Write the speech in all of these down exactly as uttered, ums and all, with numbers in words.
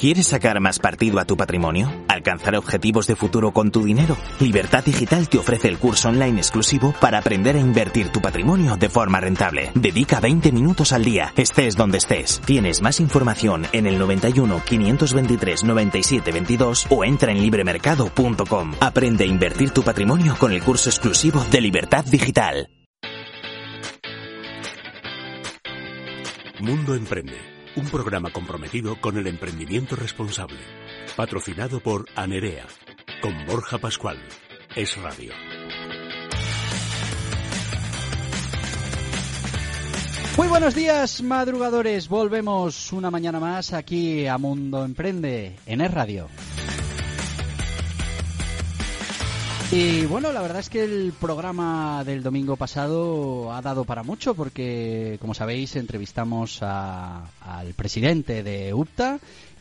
¿Quieres sacar más partido a tu patrimonio? ¿Alcanzar objetivos de futuro con tu dinero? Libertad Digital te ofrece el curso online exclusivo para aprender a invertir tu patrimonio de forma rentable. Dedica veinte minutos al día, estés donde estés. Tienes más información en el noventa y uno, quinientos veintitrés, noventa y siete veintidós o entra en libremercado punto com. Aprende a invertir tu patrimonio con el curso exclusivo de Libertad Digital. Mundo Emprende, un programa comprometido con el emprendimiento responsable. Patrocinado por Anerea, con Borja Pascual. Es Radio. Muy buenos días, madrugadores. Volvemos una mañana más aquí a Mundo Emprende en Es Radio. Y bueno, la verdad es que el programa del domingo pasado ha dado para mucho porque, como sabéis, entrevistamos a, al presidente de UPTA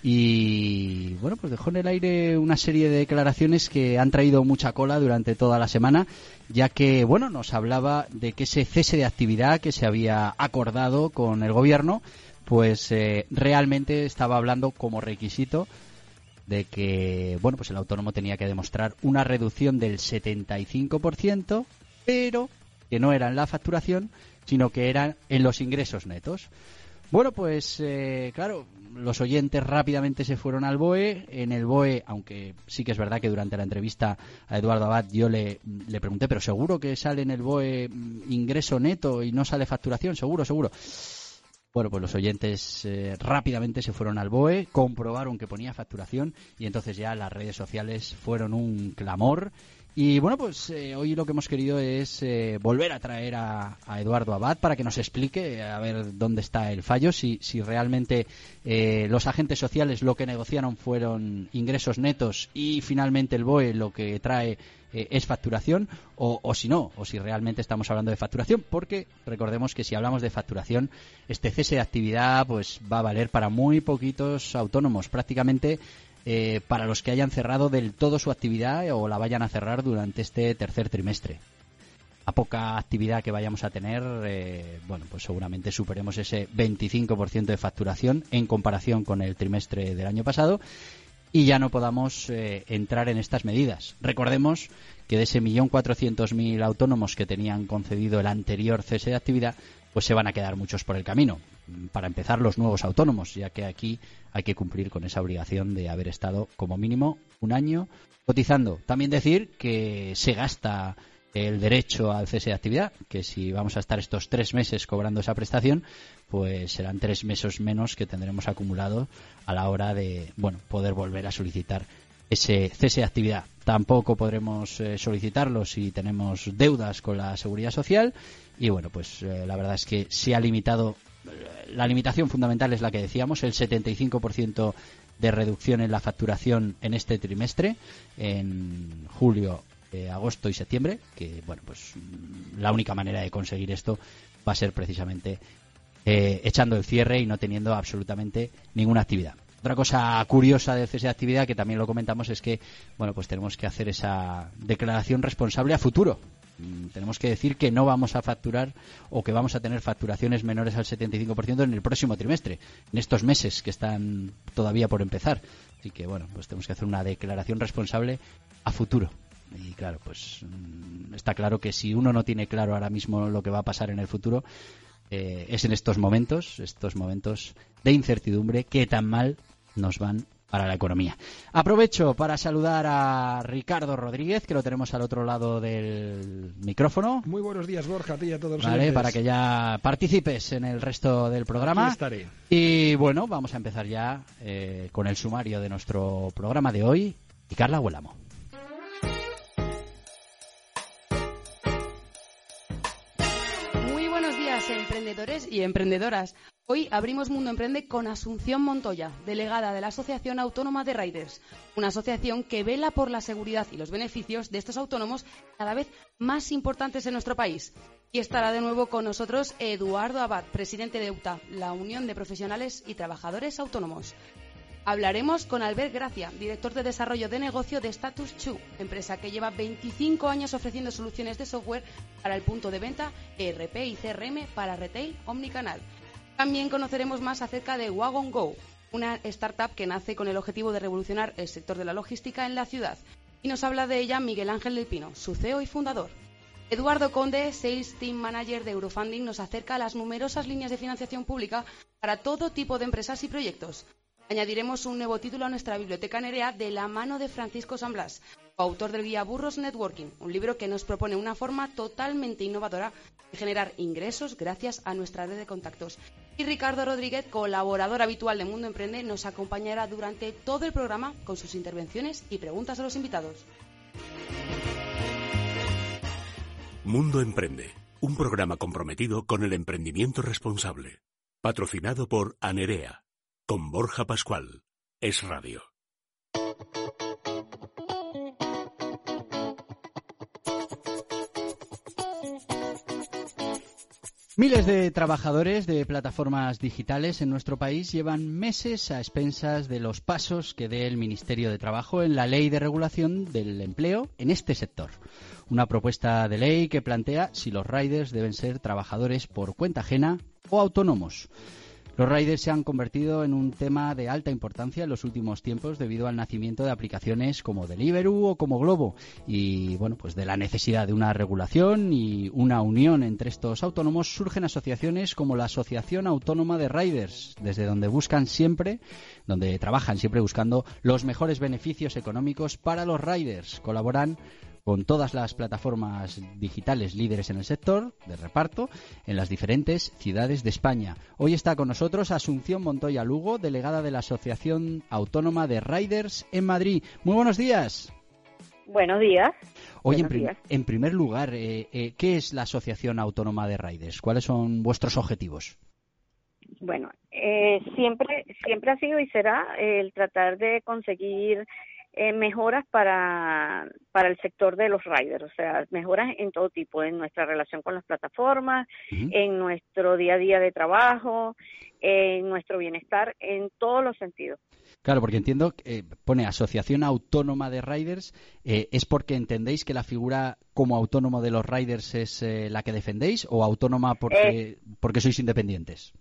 y bueno, pues dejó en el aire una serie de declaraciones que han traído mucha cola durante toda la semana, ya que bueno, nos hablaba de que ese cese de actividad que se había acordado con el gobierno, pues eh, realmente estaba hablando como requisito de que, bueno, pues el autónomo tenía que demostrar una reducción del setenta y cinco por ciento, pero que no era en la facturación, sino que eran en los ingresos netos. Bueno, pues eh, claro, los oyentes rápidamente se fueron al B O E. En el B O E, aunque sí que es verdad que durante la entrevista a Eduardo Abad yo le, le pregunté, pero seguro que sale en el B O E ingreso neto y no sale facturación, seguro, seguro. Bueno, pues los oyentes eh, rápidamente se fueron al B O E, comprobaron que ponía facturación y entonces ya las redes sociales fueron un clamor. Y bueno, pues eh, hoy lo que hemos querido es eh, volver a traer a, a Eduardo Abad para que nos explique a ver dónde está el fallo, si, si realmente eh, los agentes sociales lo que negociaron fueron ingresos netos y finalmente el B O E lo que trae eh, es facturación, o, o si no, o si realmente estamos hablando de facturación, porque recordemos que si hablamos de facturación, este cese de actividad pues va a valer para muy poquitos autónomos, prácticamente Eh, para los que hayan cerrado del todo su actividad o la vayan a cerrar durante este tercer trimestre. A poca actividad que vayamos a tener, eh, bueno, pues seguramente superemos ese veinticinco por ciento de facturación en comparación con el trimestre del año pasado y ya no podamos eh, entrar en estas medidas. Recordemos que de ese millón cuatrocientos mil autónomos que tenían concedido el anterior cese de actividad, pues se van a quedar muchos por el camino. Para empezar, los nuevos autónomos, ya que aquí hay que cumplir con esa obligación de haber estado como mínimo un año cotizando. También decir que se gasta el derecho al cese de actividad, que si vamos a estar estos tres meses cobrando esa prestación, pues serán tres meses menos que tendremos acumulado a la hora de, bueno, poder volver a solicitar ese cese de actividad. Tampoco podremos eh, solicitarlo si tenemos deudas con la Seguridad Social y bueno, pues eh, la verdad es que se ha limitado. La limitación fundamental es la que decíamos, el setenta y cinco por ciento de reducción en la facturación en este trimestre, en julio, eh, agosto y septiembre, que bueno, pues la única manera de conseguir esto va a ser precisamente eh, echando el cierre y no teniendo absolutamente ninguna actividad. Otra cosa curiosa del cese de actividad, que también lo comentamos, es que bueno, pues tenemos que hacer esa declaración responsable a futuro. Tenemos que decir que no vamos a facturar o que vamos a tener facturaciones menores al setenta y cinco por ciento en el próximo trimestre, en estos meses que están todavía por empezar. Así que bueno, pues tenemos que hacer una declaración responsable a futuro. Y claro, pues está claro que si uno no tiene claro ahora mismo lo que va a pasar en el futuro, eh, es en estos momentos, estos momentos de incertidumbre que tan mal nos van para la economía. Aprovecho para saludar a Ricardo Rodríguez, que lo tenemos al otro lado del micrófono. Muy buenos días, Borja, a ti y a todos los Vale, oyentes. para que ya participes en el resto del programa. Aquí estaré. Y bueno, vamos a empezar ya eh, con el sumario de nuestro programa de hoy. Y Carla Huélamo. Muy buenos días, emprendedores y emprendedoras. Hoy abrimos Mundo Emprende con Asunción Montoya, delegada de la Asociación Autónoma de Riders, una asociación que vela por la seguridad y los beneficios de estos autónomos cada vez más importantes en nuestro país. Y estará de nuevo con nosotros Eduardo Abad, presidente de UPTA, la Unión de Profesionales y Trabajadores Autónomos. Hablaremos con Albert Gracia, director de desarrollo de negocio de Status dos, empresa que lleva veinticinco años ofreciendo soluciones de software para el punto de venta, E R P y C R M para retail omnicanal. También conoceremos más acerca de Wagon Go, una startup que nace con el objetivo de revolucionar el sector de la logística en la ciudad. Y nos habla de ella Miguel Ángel del Pino, su C E O y fundador. Eduardo Conde, Sales Team Manager de Eurofunding, nos acerca a las numerosas líneas de financiación pública para todo tipo de empresas y proyectos. Añadiremos un nuevo título a nuestra biblioteca Nerea de la mano de Francisco San Blas, coautor del guía Burros Networking, un libro que nos propone una forma totalmente innovadora de generar ingresos gracias a nuestra red de contactos. Y Ricardo Rodríguez, colaborador habitual de Mundo Emprende, nos acompañará durante todo el programa con sus intervenciones y preguntas a los invitados. Mundo Emprende, un programa comprometido con el emprendimiento responsable. Patrocinado por Anerea, con Borja Pascual. Es Radio. Miles de trabajadores de plataformas digitales en nuestro país llevan meses a expensas de los pasos que dé el Ministerio de Trabajo en la Ley de Regulación del Empleo en este sector. Una propuesta de ley que plantea si los riders deben ser trabajadores por cuenta ajena o autónomos. Los riders se han convertido en un tema de alta importancia en los últimos tiempos debido al nacimiento de aplicaciones como Deliveroo o como Globo y, bueno, pues de la necesidad de una regulación y una unión entre estos autónomos surgen asociaciones como la Asociación Autónoma de Riders, desde donde buscan siempre, donde trabajan siempre buscando los mejores beneficios económicos para los riders. Colaboran con todas las plataformas digitales líderes en el sector de reparto en las diferentes ciudades de España. Hoy está con nosotros Asunción Montoya Lugo, delegada de la Asociación Autónoma de Riders en Madrid. Muy buenos días. Buenos días. Oye, Buenos en, prim- días. en primer lugar, eh, eh, ¿qué es la Asociación Autónoma de Riders? ¿Cuáles son vuestros objetivos? Bueno, eh, siempre, siempre ha sido y será el tratar de conseguir Eh, mejoras para, para el sector de los riders, o sea, mejoras en todo tipo, en nuestra relación con las plataformas, uh-huh. en nuestro día a día de trabajo, en nuestro bienestar, en todos los sentidos. Claro, porque entiendo que eh, pone Asociación Autónoma de Riders, eh, ¿es porque entendéis que la figura como autónomo de los riders es eh, la que defendéis o autónoma porque, eh, porque sois independientes?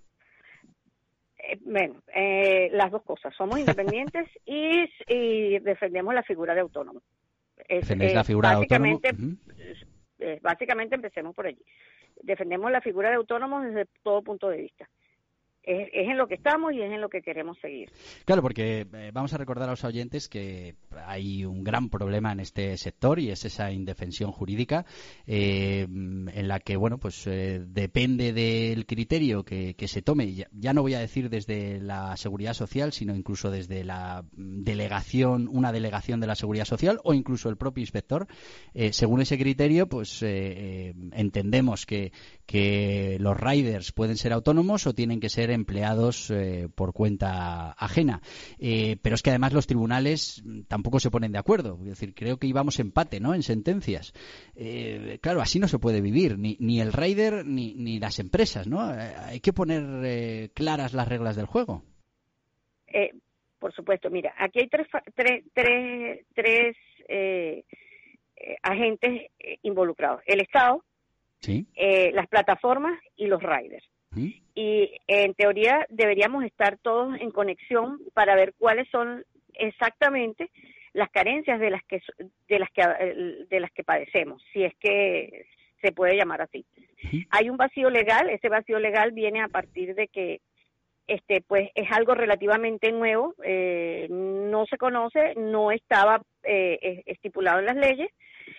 Bueno, eh, las dos cosas. Somos independientes y, y defendemos la figura de autónomo. ¿Defendéis eh, la figura de autónomo? Uh-huh. Eh, básicamente empecemos por allí. Defendemos la figura de autónomo desde todo punto de vista. Es, es en lo que estamos y es en lo que queremos seguir. Claro, porque eh, vamos a recordar a los oyentes que hay un gran problema en este sector y es esa indefensión jurídica eh, en la que, bueno, pues eh, depende del criterio que, que se tome, ya, ya no voy a decir desde la Seguridad Social, sino incluso desde la delegación, una delegación de la Seguridad Social o incluso el propio inspector. Eh, según ese criterio, pues eh, eh, entendemos que, que los riders pueden ser autónomos o tienen que ser empleados eh, por cuenta ajena. Eh, pero es que además los tribunales tampoco se ponen de acuerdo. Es decir, creo que íbamos empate, ¿no?, en sentencias. Eh, claro, así no se puede vivir, ni, ni el rider ni, ni las empresas, ¿no? Eh, hay que poner eh, claras las reglas del juego. Eh, por supuesto, mira, aquí hay tres, tres, tres, tres eh, eh, agentes eh, involucrados. El Estado, ¿sí?, eh, las plataformas y los riders. ¿Sí? Y en teoría deberíamos estar todos en conexión para ver cuáles son exactamente las carencias de las que de las que de las que padecemos, si es que se puede llamar así. ¿Sí? Hay un vacío legal, ese vacío legal viene a partir de que este pues es algo relativamente nuevo, eh, no se conoce, no estaba eh, estipulado en las leyes.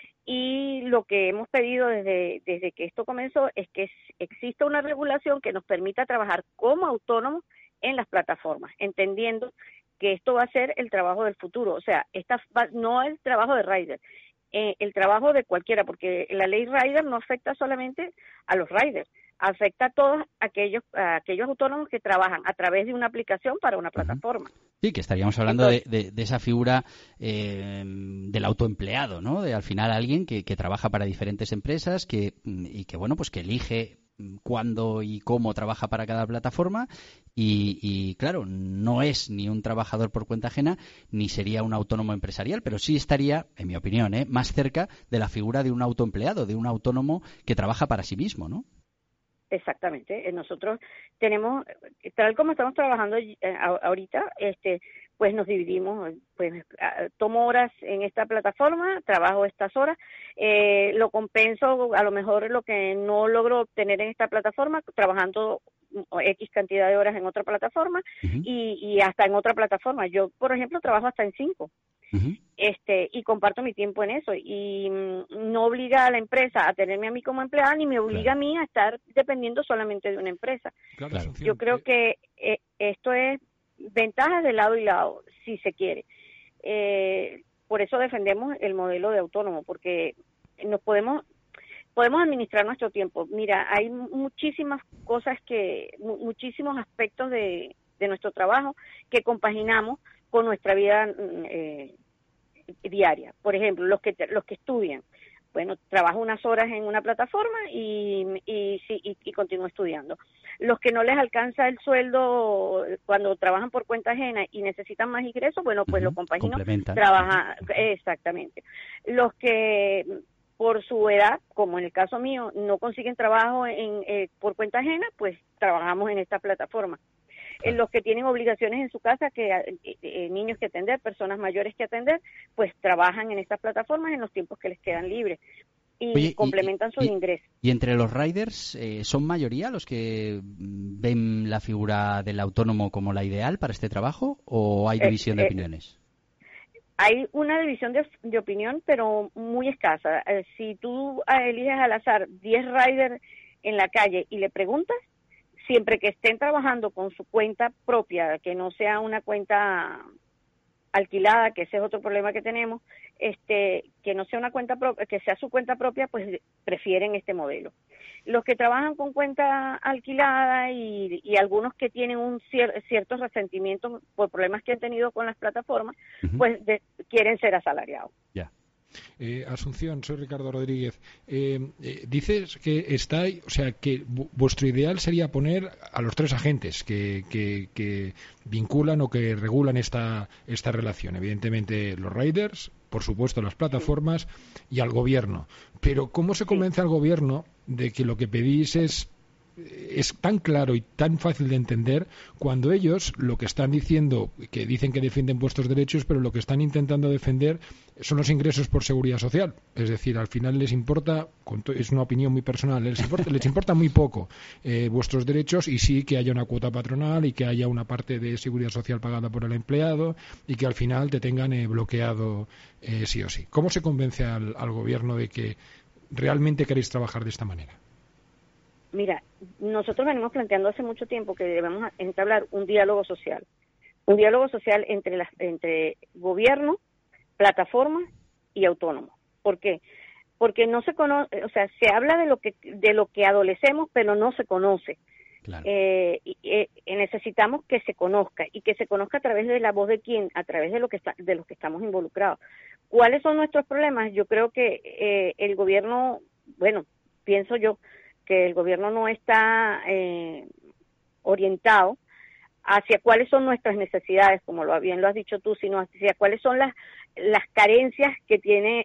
Y lo que hemos pedido desde, desde que esto comenzó es que exista una regulación que nos permita trabajar como autónomos en las plataformas, entendiendo que esto va a ser el trabajo del futuro. O sea, esta va, no el trabajo de rider, eh, el trabajo de cualquiera, porque la ley rider no afecta solamente a los riders, afecta a todos aquellos a aquellos autónomos que trabajan a través de una aplicación para una plataforma. Sí, que estaríamos hablando Entonces, de, de, de esa figura eh, del autoempleado, ¿no? De al final alguien que, que trabaja para diferentes empresas que y que bueno pues que elige cuándo y cómo trabaja para cada plataforma y, y claro, no es ni un trabajador por cuenta ajena ni sería un autónomo empresarial, pero sí estaría, en mi opinión, ¿eh? más cerca de la figura de un autoempleado, de un autónomo que trabaja para sí mismo, ¿no? Exactamente. Nosotros tenemos, tal como estamos trabajando ahorita, este, pues nos dividimos, pues tomo horas en esta plataforma, trabajo estas horas, eh, lo compenso a lo mejor lo que no logro obtener en esta plataforma, trabajando X cantidad de horas en otra plataforma uh-huh. y, y hasta en otra plataforma. Yo, por ejemplo, trabajo hasta en cinco. Uh-huh. Este, y comparto mi tiempo en eso y mm, no obliga a la empresa a tenerme a mí como empleada ni me obliga claro. a mí a estar dependiendo solamente de una empresa. Claro. Yo creo que eh, esto es ventajas de lado y lado, si se quiere. Eh, por eso defendemos el modelo de autónomo, porque nos podemos podemos administrar nuestro tiempo. Mira, hay muchísimas cosas que, muchísimos aspectos de, de nuestro trabajo que compaginamos con nuestra vida eh, diaria. Por ejemplo, los que los que estudian, bueno, trabajo unas horas en una plataforma y y, y, y, y continúo estudiando. Los que no les alcanza el sueldo cuando trabajan por cuenta ajena y necesitan más ingresos, bueno, pues uh-huh. lo compagino, trabaja exactamente. Los que por su edad, como en el caso mío, no consiguen trabajo en eh, por cuenta ajena, pues trabajamos en esta plataforma. En los que tienen obligaciones en su casa, que eh, niños que atender, personas mayores que atender, pues trabajan en estas plataformas en los tiempos que les quedan libres y Oye, complementan y, sus y, ingresos. ¿Y entre los riders eh, son mayoría los que ven la figura del autónomo como la ideal para este trabajo o hay división eh, de opiniones? Eh, hay una división de, de opinión, pero muy escasa. Eh, si tú eliges al azar diez riders en la calle y le preguntas, siempre que estén trabajando con su cuenta propia, que no sea una cuenta alquilada, que ese es otro problema que tenemos, este, que no sea una cuenta propia, que sea su cuenta propia, pues prefieren este modelo. Los que trabajan con cuenta alquilada y, y algunos que tienen un cier, ciertos resentimientos por problemas que han tenido con las plataformas, uh-huh. pues de, quieren ser asalariados. Ya. Yeah. Eh, Asunción, soy Ricardo Rodríguez. Eh, eh, dices que está, o sea, que v- vuestro ideal sería poner a los tres agentes que, que, que vinculan o que regulan esta esta relación. Evidentemente los riders, por supuesto las plataformas y al gobierno. Pero ¿cómo se convence al gobierno de que lo que pedís es es tan claro y tan fácil de entender cuando ellos lo que están diciendo, que dicen que defienden vuestros derechos, pero lo que están intentando defender son los ingresos por seguridad social? Es decir, al final les importa, es una opinión muy personal, les importa, les importa muy poco eh, vuestros derechos y sí que haya una cuota patronal y que haya una parte de seguridad social pagada por el empleado y que al final te tengan eh, bloqueado eh, sí o sí. ¿Cómo se convence al, al gobierno de que realmente queréis trabajar de esta manera? Mira, nosotros venimos planteando hace mucho tiempo que debemos entablar un diálogo social, un diálogo social entre las, entre gobierno, plataformas y autónomos. ¿Por qué? Porque no se conoce, o sea, se habla de lo que de lo que adolecemos, pero no se conoce. Claro. Eh, y, eh, necesitamos que se conozca y que se conozca a través de la voz de quién, a través de lo que está, de los que estamos involucrados. ¿Cuáles son nuestros problemas? Yo creo que eh, el gobierno, bueno, pienso yo que el gobierno no está eh, orientado hacia cuáles son nuestras necesidades, como lo bien lo has dicho tú, sino hacia cuáles son las las carencias que tiene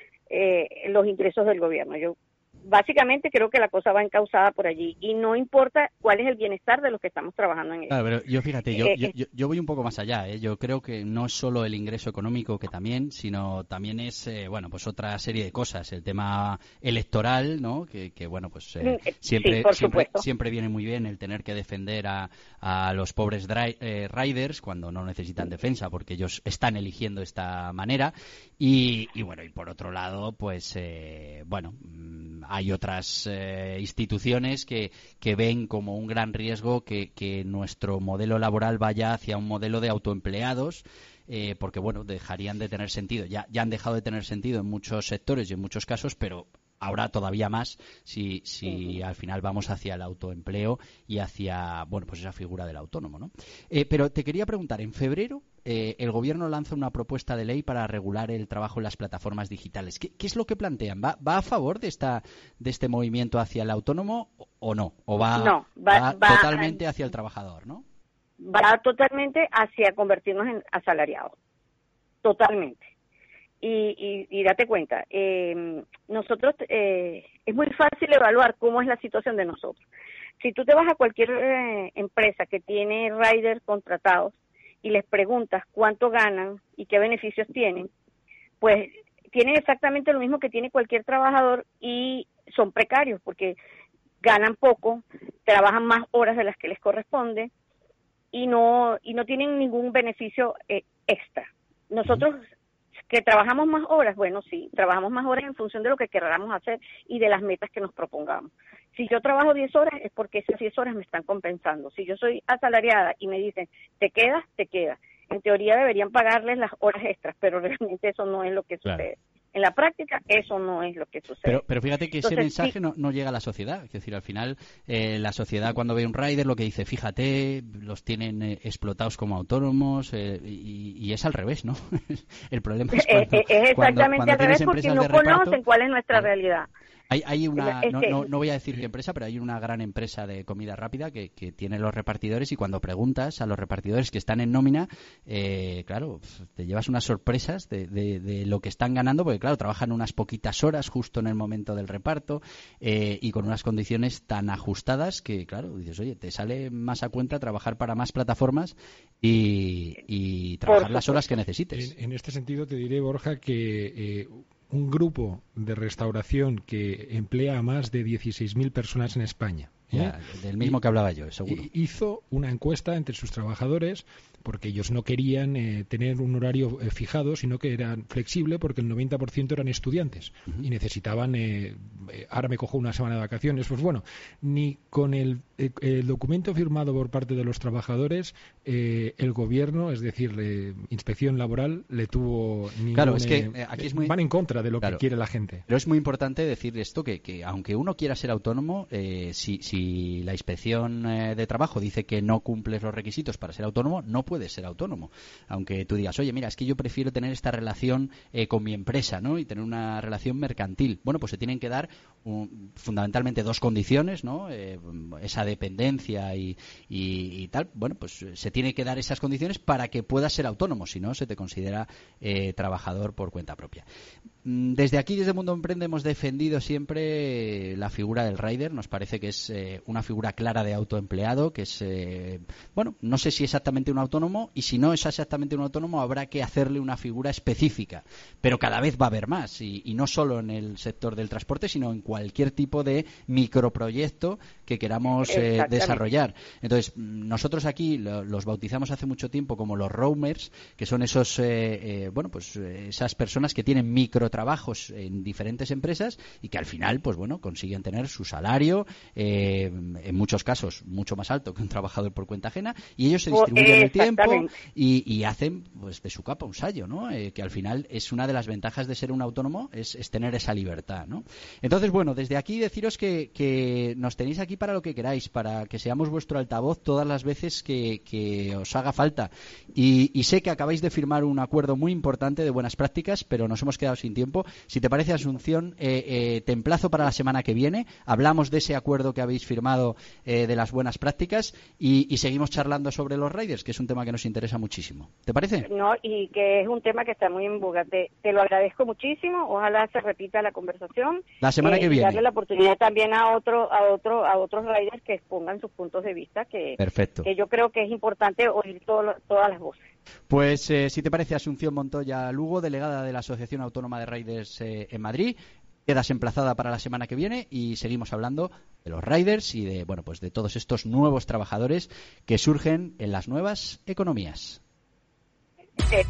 eh, los ingresos del gobierno. Yo básicamente creo que la cosa va encauzada por allí y no importa cuál es el bienestar de los que estamos trabajando en ello. Claro, pero yo fíjate, yo, eh, yo, yo voy un poco más allá, ¿eh? Yo creo que no es solo el ingreso económico, que también, sino también es, eh, bueno, pues otra serie de cosas. El tema electoral, ¿no? Que, que bueno, pues eh, siempre, sí, siempre, siempre viene muy bien el tener que defender a, a los pobres dry, eh, riders cuando no necesitan defensa, porque ellos están eligiendo esta manera. Y, y bueno, y por otro lado, pues, eh, bueno, hay otras eh, instituciones que, que ven como un gran riesgo que, que nuestro modelo laboral vaya hacia un modelo de autoempleados, eh, porque bueno, dejarían de tener sentido, ya, ya han dejado de tener sentido en muchos sectores y en muchos casos, pero ahora todavía más si, si al final vamos hacia el autoempleo y hacia, bueno, pues esa figura del autónomo, ¿no? Eh, pero te quería preguntar, en febrero eh, el gobierno lanza una propuesta de ley para regular el trabajo en las plataformas digitales. ¿Qué, qué es lo que plantean? ¿Va, va a favor de esta de este movimiento hacia el autónomo o no? ¿O va, no, va, va, va totalmente hacia el trabajador, no? Va totalmente hacia convertirnos en asalariados. Totalmente. Y, y, y date cuenta, eh, nosotros, eh, es muy fácil evaluar cómo es la situación de nosotros. Si tú te vas a cualquier eh, empresa que tiene riders contratados y les preguntas cuánto ganan y qué beneficios tienen, pues tienen exactamente lo mismo que tiene cualquier trabajador y son precarios porque ganan poco, trabajan más horas de las que les corresponde y no y no tienen ningún beneficio eh, extra. Nosotros que trabajamos más horas, bueno, sí, trabajamos más horas en función de lo que queramos hacer y de las metas que nos propongamos. Si yo trabajo diez horas es porque esas diez horas me están compensando. Si yo soy asalariada y me dicen, te quedas, te quedas. En teoría deberían pagarles las horas extras, pero realmente eso no es lo que sucede. Claro. En la práctica eso no es lo que sucede. Pero, pero fíjate que Entonces, ese mensaje sí. no, no llega a la sociedad. Es decir, al final eh, la sociedad cuando ve un rider lo que dice, fíjate, los tienen eh, explotados como autónomos eh, y, y es al revés, ¿no? El problema es cuando, es, es exactamente cuando, cuando al revés porque no conocen reparto, cuál es nuestra claro. realidad. Hay, hay una, es no, que, no, no voy a decir qué empresa, pero hay una gran empresa de comida rápida que, que tiene los repartidores y cuando preguntas a los repartidores que están en nómina, eh, claro, te llevas unas sorpresas de, de, de lo que están ganando, porque claro, trabajan unas poquitas horas justo en el momento del reparto eh, y con unas condiciones tan ajustadas que, claro, dices, oye, te sale más a cuenta trabajar para más plataformas y, y trabajar las horas que necesites. En, en este sentido te diré, Borja, que eh, un grupo de restauración que emplea a más de dieciséis mil personas en España, ¿eh? Ya, del mismo y, que hablaba yo, seguro. Hizo una encuesta entre sus trabajadores porque ellos no querían eh, tener un horario eh, fijado, sino que eran flexible porque el noventa por ciento eran estudiantes uh-huh. y necesitaban, eh, eh, ahora me cojo una semana de vacaciones. Pues bueno, ni con el, eh, el documento firmado por parte de los trabajadores, eh, el gobierno, es decir, eh, Inspección Laboral, le tuvo ningún... Claro, es que eh, aquí es muy... van en contra de lo claro, que quiere la gente. Pero es muy importante decir esto, que, que aunque uno quiera ser autónomo, eh, si, si la Inspección eh, de Trabajo dice que no cumples los requisitos para ser autónomo, no puedes ser autónomo. Aunque tú digas, oye, mira, es que yo prefiero tener esta relación eh, con mi empresa, ¿no? Y tener una relación mercantil. Bueno, pues se tienen que dar un, fundamentalmente dos condiciones, ¿no? Eh, esa dependencia y, y, y tal. Bueno, pues se tiene que dar esas condiciones para que puedas ser autónomo. Si no, se te considera eh, trabajador por cuenta propia. Desde aquí, desde Mundo Emprende, hemos defendido siempre la figura del rider. Nos parece que es eh, una figura clara de autoempleado, que es, eh, bueno, no sé si exactamente un autónomo, y si no es exactamente un autónomo, habrá que hacerle una figura específica. Pero cada vez va a haber más, y, y no solo en el sector del transporte, sino en cualquier tipo de microproyecto que queramos eh, desarrollar. Entonces, nosotros aquí lo, los bautizamos hace mucho tiempo como los roamers, que son esos, eh, eh, bueno, pues esas personas que tienen micro trabajos en diferentes empresas y que al final, pues bueno, consiguen tener su salario, eh, en muchos casos mucho más alto que un trabajador por cuenta ajena, y ellos se distribuyen el tiempo y, y hacen pues de su capa un sayo, ¿no? Eh, que al final es una de las ventajas de ser un autónomo, es, es tener esa libertad, ¿no? Entonces, bueno, desde aquí deciros que, que nos tenéis aquí para lo que queráis, para que seamos vuestro altavoz todas las veces que, que os haga falta. Y, y sé que acabáis de firmar un acuerdo muy importante de buenas prácticas, pero nos hemos quedado sin tiempo. Si te parece, Asunción, eh, eh, te emplazo para la semana que viene. Hablamos de ese acuerdo que habéis firmado eh, de las buenas prácticas y, y seguimos charlando sobre los riders, que es un tema que nos interesa muchísimo. ¿Te parece? No, y que es un tema que está muy en boga. Te, te lo agradezco muchísimo. Ojalá se repita la conversación. La semana eh, que viene. Y darle la oportunidad también a otro, a otro, a otros riders que expongan sus puntos de vista, que, Perfecto. que yo creo que es importante oír todo, todas las voces. Pues eh, si te parece, Asunción Montoya Lugo, delegada de la Asociación Autónoma de Riders eh, en Madrid, quedas emplazada para la semana que viene y seguimos hablando de los riders y de, bueno, pues de todos estos nuevos trabajadores que surgen en las nuevas economías. Sí.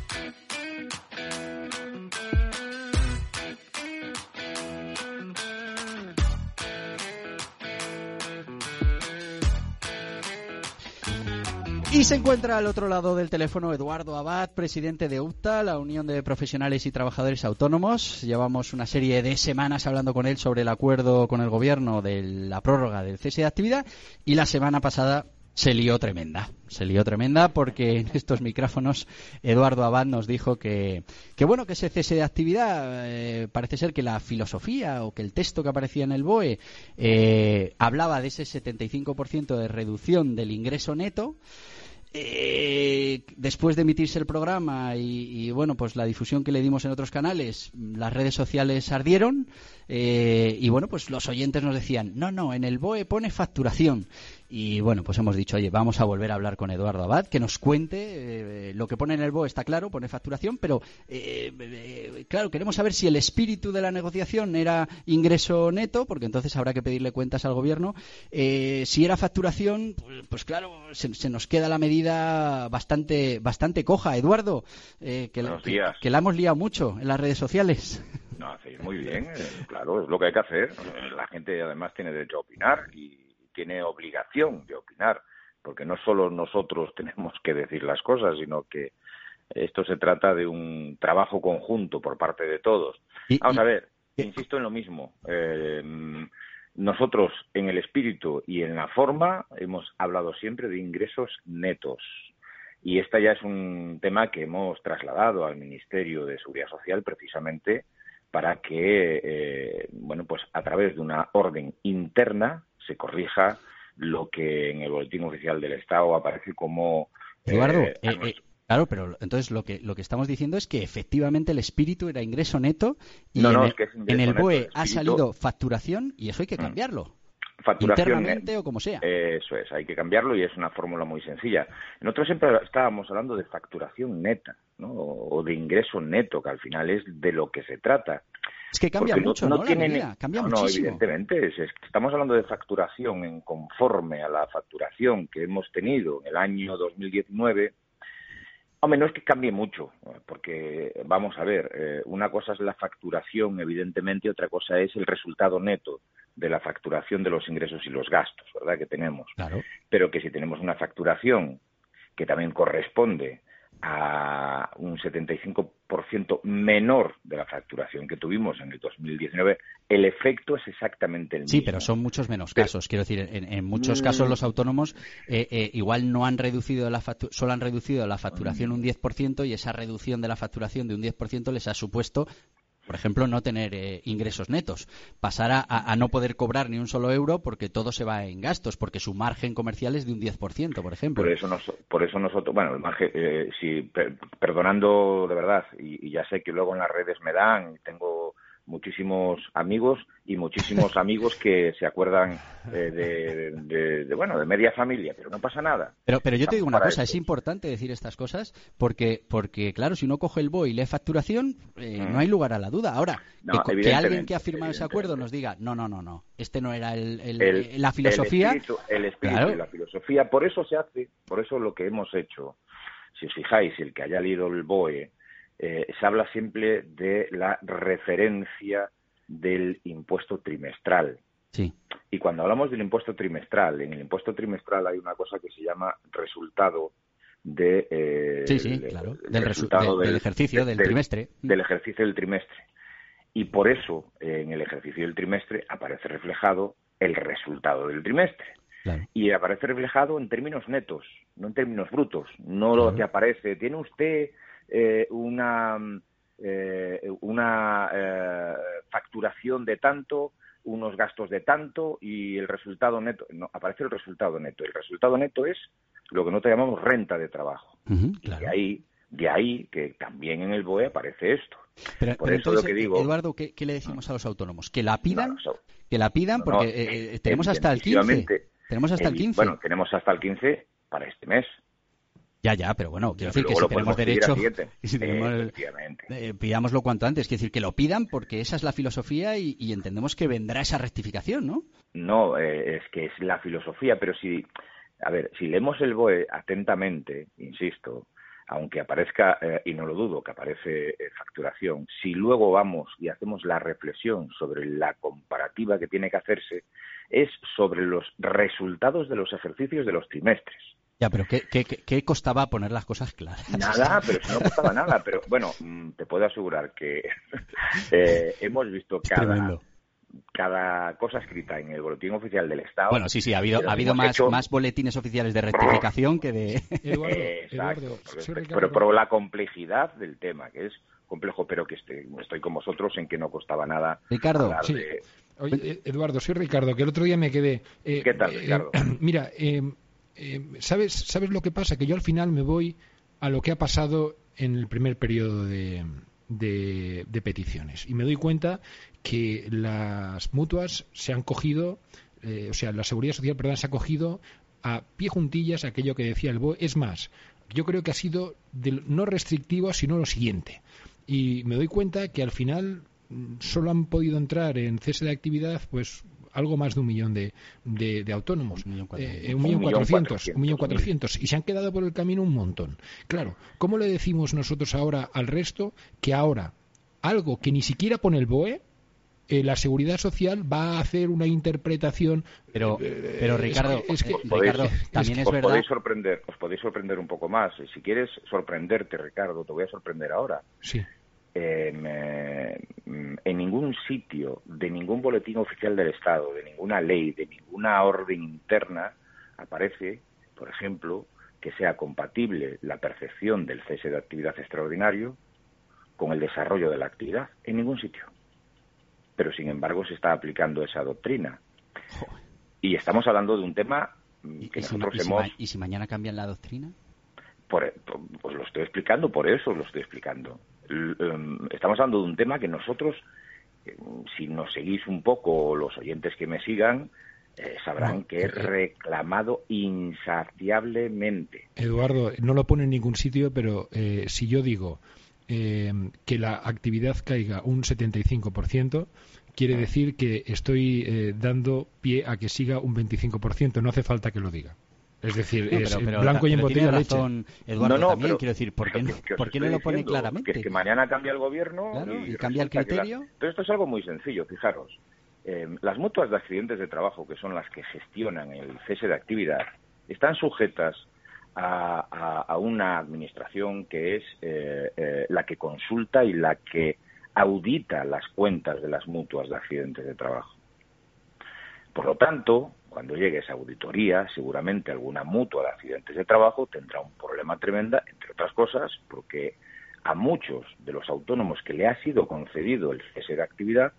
Y se encuentra al otro lado del teléfono Eduardo Abad, presidente de UPTA, la Unión de Profesionales y Trabajadores Autónomos. Llevamos una serie de semanas hablando con él sobre el acuerdo con el gobierno de la prórroga del cese de actividad y la semana pasada se lió tremenda. Se lió tremenda porque en estos micrófonos Eduardo Abad nos dijo que, que bueno, que ese cese de actividad eh, parece ser que la filosofía o que el texto que aparecía en el B O E eh, hablaba de ese setenta y cinco por ciento de reducción del ingreso neto. eh, después de emitirse el programa y, y, bueno, pues la difusión que le dimos en otros canales, las redes sociales ardieron eh, y, bueno, pues los oyentes nos decían, no, no, en el B O E pone facturación. Y, bueno, pues hemos dicho, oye, vamos a volver a hablar con Eduardo Abad, que nos cuente, eh, lo que pone en el B O E está claro, pone facturación, pero, eh, eh, claro, queremos saber si el espíritu de la negociación era ingreso neto, porque entonces habrá que pedirle cuentas al gobierno. Eh, si era facturación, pues, pues claro, se, se nos queda la medida bastante bastante coja. Eduardo, eh, que, la, que, que la hemos liado mucho en las redes sociales. No, hacéis muy bien, eh, claro, es lo que hay que hacer. La gente además tiene derecho a opinar y tiene obligación de opinar, porque no solo nosotros tenemos que decir las cosas, sino que esto se trata de un trabajo conjunto por parte de todos. Y, Vamos y, a ver, insisto en lo mismo. Eh, nosotros en el espíritu y en la forma hemos hablado siempre de ingresos netos. Y este ya es un tema que hemos trasladado al Ministerio de Seguridad Social precisamente para que, eh, bueno, pues a través de una orden interna se corrija lo que en el Boletín Oficial del Estado aparece como... Eduardo, eh, eh, eh, claro, pero entonces lo que lo que estamos diciendo es que efectivamente el espíritu era ingreso neto y no, no, en, el, es que es ingreso en el neto, B O E el espíritu... ha salido facturación y eso hay que cambiarlo. Facturación internamente net, o como sea. Eh, eso es, hay que cambiarlo y es una fórmula muy sencilla. Nosotros siempre estábamos hablando de facturación neta, ¿no? O de ingreso neto, que al final es de lo que se trata. Es que cambia Porque mucho, no, ¿no? no tienen, La medida, cambia no, muchísimo. No, evidentemente. Es, es, estamos hablando de facturación en conforme a la facturación que hemos tenido en el año dos mil diecinueve. Hombre, no es que cambie mucho, porque vamos a ver, eh, una cosa es la facturación, evidentemente, y otra cosa es el resultado neto de la facturación de los ingresos y los gastos, ¿verdad?, que tenemos. Claro. Pero que si tenemos una facturación que también corresponde a un setenta y cinco por ciento menor de la facturación que tuvimos en el dos mil diecinueve, el efecto es exactamente el mismo. Sí, pero son muchos menos casos. Quiero decir, en, en muchos casos los autónomos eh, eh, igual no han reducido la factu- solo han reducido la facturación un diez por ciento y esa reducción de la facturación de un diez por ciento les ha supuesto, por ejemplo, no tener eh, ingresos netos, pasar a, a no poder cobrar ni un solo euro porque todo se va en gastos, porque su margen comercial es de un diez por ciento, por ejemplo. Por eso, nos, por eso nosotros, bueno, el margen, eh, si, per, perdonando de verdad, y, y ya sé que luego en las redes me dan, y tengo muchísimos amigos y muchísimos amigos que se acuerdan eh, de, de, de, bueno, de media familia, pero no pasa nada. Pero, pero yo te digo una cosa, esto. Es importante decir estas cosas porque, porque claro, si uno coge el B O E y lee facturación, eh, mm. no hay lugar a la duda. Ahora, no, que, que alguien que ha firmado ese acuerdo nos diga, no, no, no, no, este no era el, el, el la filosofía. El espíritu, el espíritu claro. y la filosofía, por eso se hace, por eso lo que hemos hecho, si os fijáis, el que haya leído el B O E, Eh, se habla siempre de la referencia del impuesto trimestral. Sí. Y cuando hablamos del impuesto trimestral, en el impuesto trimestral hay una cosa que se llama resultado de eh, sí, sí, el, claro. el del, resultado del, del del ejercicio, del, del trimestre. Del ejercicio del trimestre. Y por eso, eh, en el ejercicio del trimestre, aparece reflejado el resultado del trimestre. Claro. Y aparece reflejado en términos netos, no en términos brutos. No claro. Lo que aparece, tiene usted eh, una, eh, una eh, facturación de tanto, unos gastos de tanto y el resultado neto. No, aparece el resultado neto. El resultado neto es lo que nosotros llamamos renta de trabajo. Uh-huh, claro. Y de ahí, de ahí que también en el B O E aparece esto. Pero, Por pero eso entonces, lo que digo, Eduardo, ¿qué, ¿qué le decimos a los autónomos? ¿Que la pidan? No, no, so, que la pidan porque no, eh, eh, tenemos hasta el quince. Tenemos hasta el quince. Bueno, tenemos hasta el quince para este mes. Ya, ya, pero bueno, quiero decir que si tenemos derecho, si tenemos, efectivamente. Eh, pidámoslo cuanto antes. Quiero decir que lo pidan porque esa es la filosofía y, y entendemos que vendrá esa rectificación, ¿no? No, eh, es que es la filosofía, pero si, a ver, si leemos el B O E atentamente, insisto, aunque aparezca, eh, y no lo dudo, que aparece eh, facturación, si luego vamos y hacemos la reflexión sobre la comparativa que tiene que hacerse, es sobre los resultados de los ejercicios de los trimestres. Ya, pero ¿qué, qué, qué costaba poner las cosas claras? Nada, pero si no costaba nada. Pero bueno, te puedo asegurar que eh, hemos visto cada, cada cosa escrita en el Boletín Oficial del Estado. Bueno, sí, sí, ha habido, ha habido más, hecho... más boletines oficiales de rectificación que de... Eduardo, eh, exacto, Eduardo, sí, pero por la complejidad del tema, que es complejo, pero que estoy, estoy con vosotros en que no costaba nada. Ricardo, sí. de... Oye, Eduardo, soy Ricardo, que el otro día me quedé... Eh, ¿Qué tal, Ricardo? Eh, mira... Eh, eh, ¿sabes, ¿sabes lo que pasa? Que yo al final me voy a lo que ha pasado en el primer periodo de, de, de peticiones. Y me doy cuenta que las mutuas se han cogido, eh, o sea, la Seguridad Social, perdón, se ha cogido a pie juntillas aquello que decía el B O E. Es más, yo creo que ha sido del, no restrictivo, sino lo siguiente. Y me doy cuenta que al final solo han podido entrar en cese de actividad, pues algo más de un millón de, de, de autónomos, un millón cuatrocientos, un millón cuatrocientos, y se han quedado por el camino un montón. Claro, ¿cómo le decimos nosotros ahora al resto que ahora algo que ni siquiera pone el B O E, eh, la Seguridad Social va a hacer una interpretación? Pero, eh, pero Ricardo, es que, es que, Ricardo, es, también es, os verdad. Podéis sorprender, os podéis sorprender un poco más. Si quieres sorprenderte, Ricardo, te voy a sorprender ahora. Sí. Eh, en ningún sitio, de ningún boletín oficial del Estado, de ninguna ley, de ninguna orden interna, aparece, por ejemplo, que sea compatible la percepción del cese de actividad extraordinario con el desarrollo de la actividad. En ningún sitio. Pero, sin embargo, se está aplicando esa doctrina. Y estamos hablando de un tema que ¿Y nosotros si, hemos... ¿Y si, ¿Y si mañana cambian la doctrina? Por, pues lo estoy explicando, por eso lo estoy explicando. Estamos hablando de un tema que nosotros, si nos seguís un poco, los oyentes que me sigan, eh, sabrán que he reclamado insaciablemente. Eduardo, no lo pone en ningún sitio, pero eh, si yo digo eh, que la actividad caiga un setenta y cinco por ciento, quiere decir que estoy eh, dando pie a que siga un veinticinco por ciento. No hace falta que lo diga. Es decir, no, es pero, pero, blanco y en botella leche. Eduardo, no, no, también, pero, quiero decir, ¿por qué no, ¿por qué no lo pone diciendo, claramente? Que es que mañana cambia el gobierno claro, y, y cambia el criterio. La... Pero esto es algo muy sencillo, fijaros. Eh, las mutuas de accidentes de trabajo, que son las que gestionan el cese de actividad, están sujetas a, a, a una administración que es eh, eh, la que consulta y la que audita las cuentas de las mutuas de accidentes de trabajo. Por lo tanto, cuando llegue esa auditoría, seguramente alguna mutua de accidentes de trabajo tendrá un problema tremendo, entre otras cosas, porque a muchos de los autónomos que le ha sido concedido el cese de actividad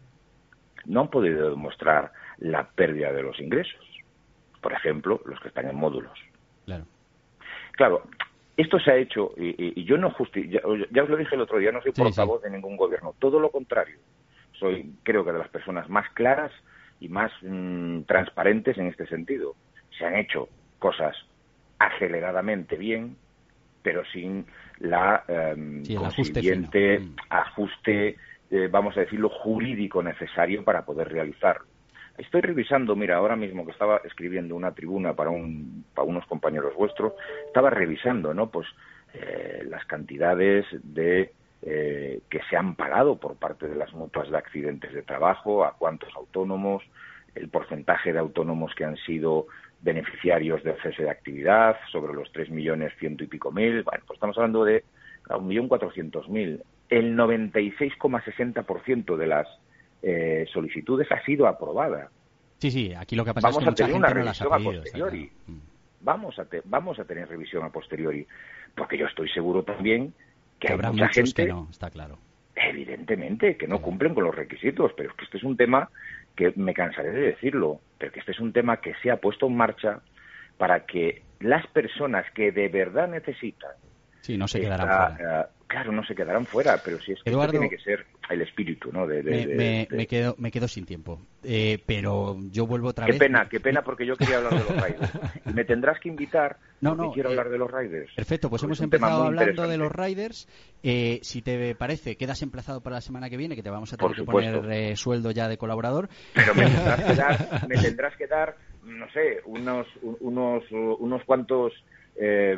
no han podido demostrar la pérdida de los ingresos. Por ejemplo, los que están en módulos. Claro. Claro, esto se ha hecho, y, y, y yo no justi ya, ya os lo dije el otro día, no soy sí, portavoz sí. de ningún gobierno. Todo lo contrario. Soy, creo que, de las personas más claras y más mmm, transparentes en este sentido. Se han hecho cosas aceleradamente bien, pero sin la eh, sí, consiguiente ajuste, ajuste eh, vamos a decirlo, jurídico necesario para poder realizarlo. Estoy revisando, mira, ahora mismo que estaba escribiendo una tribuna para, un, para unos compañeros vuestros, estaba revisando, ¿no? Pues eh, las cantidades de Eh, que se han pagado por parte de las mutuas de accidentes de trabajo, a cuántos autónomos, el porcentaje de autónomos que han sido beneficiarios del cese de actividad, sobre los tres millones ciento y pico mil. Bueno, pues estamos hablando de un millón cuatrocientos mil. El noventa y seis coma sesenta por ciento de las eh, solicitudes ha sido aprobada. Sí, sí, aquí lo que pasa vamos es que mucha a tener gente una no las ha revisión pedido, a posteriori. claro. Vamos a, te, vamos a tener revisión a posteriori, porque yo estoy seguro también que, que hay habrá mucha muchos gente, que no, está claro. Evidentemente, que no cumplen con los requisitos, pero es que este es un tema que me cansaré de decirlo, pero que este es un tema que se ha puesto en marcha para que las personas que de verdad necesitan... Sí, no se quedarán esta, fuera. Uh, claro, no se quedarán fuera, pero si es que Eduardo, esto tiene que ser el espíritu, ¿no? De, de, me, de, me, de... me, quedo, me quedo sin tiempo, eh, pero yo vuelvo otra qué vez. Qué pena, qué pena, porque yo quería hablar de los Riders. Y me tendrás que invitar, no, porque no, quiero eh, hablar de los Riders. Perfecto, pues hemos empezado hablando de los Riders. Eh, si te parece, quedas emplazado para la semana que viene, que te vamos a tener que poner eh, sueldo ya de colaborador. Pero me tendrás que dar, me tendrás que dar no sé, unos, unos, unos cuantos... Eh,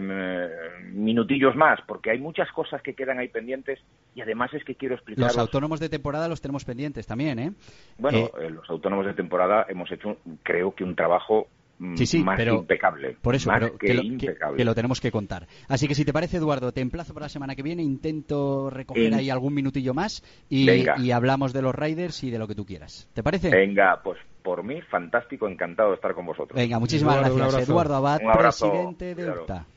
minutillos más, porque hay muchas cosas que quedan ahí pendientes y además es que quiero explicaros... Los autónomos de temporada los tenemos pendientes también, ¿eh? Bueno, eh... los autónomos de temporada hemos hecho, creo que un trabajo sí, sí, más pero, impecable. Por eso, más pero que, que, lo, impecable. Que, que lo tenemos que contar. Así que si te parece, Eduardo, te emplazo para la semana que viene, intento recoger en... ahí algún minutillo más y, y hablamos de los Riders y de lo que tú quieras. ¿Te parece? Venga, pues por mí, fantástico, encantado de estar con vosotros. Venga, muchísimas Eduardo, gracias. Eduardo Abad, presidente de claro. UPTA.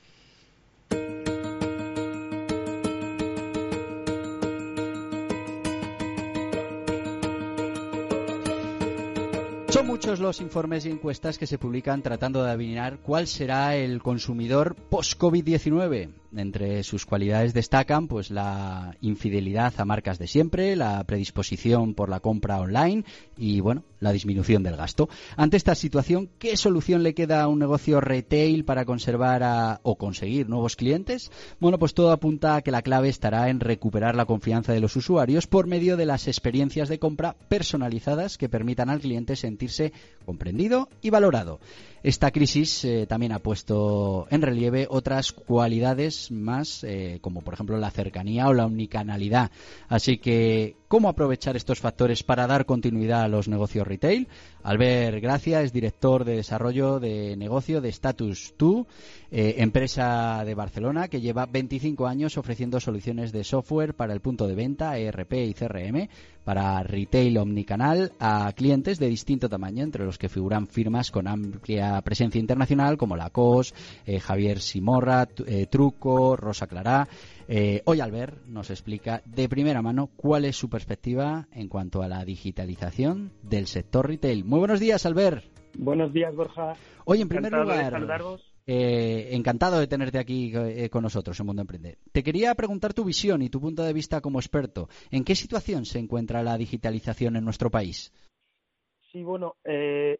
Son muchos los informes y encuestas que se publican tratando de adivinar cuál será el consumidor post-COVID diecinueve. Entre sus cualidades destacan pues la infidelidad a marcas de siempre, la predisposición por la compra online y, bueno, la disminución del gasto. Ante esta situación, ¿qué solución le queda a un negocio retail para conservar a, o conseguir nuevos clientes? Bueno, pues todo apunta a que la clave estará en recuperar la confianza de los usuarios por medio de las experiencias de compra personalizadas que permitan al cliente sentirse comprendido y valorado. Esta crisis eh, también ha puesto en relieve otras cualidades más, eh, como por ejemplo la cercanía o la omnicanalidad. Así que, ¿cómo aprovechar estos factores para dar continuidad a los negocios retail? Albert Gracia es director de desarrollo de negocio de Status dos, eh, empresa de Barcelona que lleva veinticinco años ofreciendo soluciones de software para el punto de venta, E R P y C R M, para retail omnicanal a clientes de distinto tamaño, entre los que figuran firmas con amplia presencia internacional como Lacoste, eh, Javier Simorra, eh, Truco, Rosa Clará. Eh, hoy Albert nos explica de primera mano cuál es su perspectiva en cuanto a la digitalización del sector retail. Muy buenos días, Albert. Buenos días, Borja. Oye, en primer Encantado lugar, de saludaros. Eh, encantado de tenerte aquí eh, con nosotros en Mundo Emprende. Te quería preguntar tu visión y tu punto de vista como experto. ¿En qué situación se encuentra la digitalización en nuestro país? Sí, bueno, eh,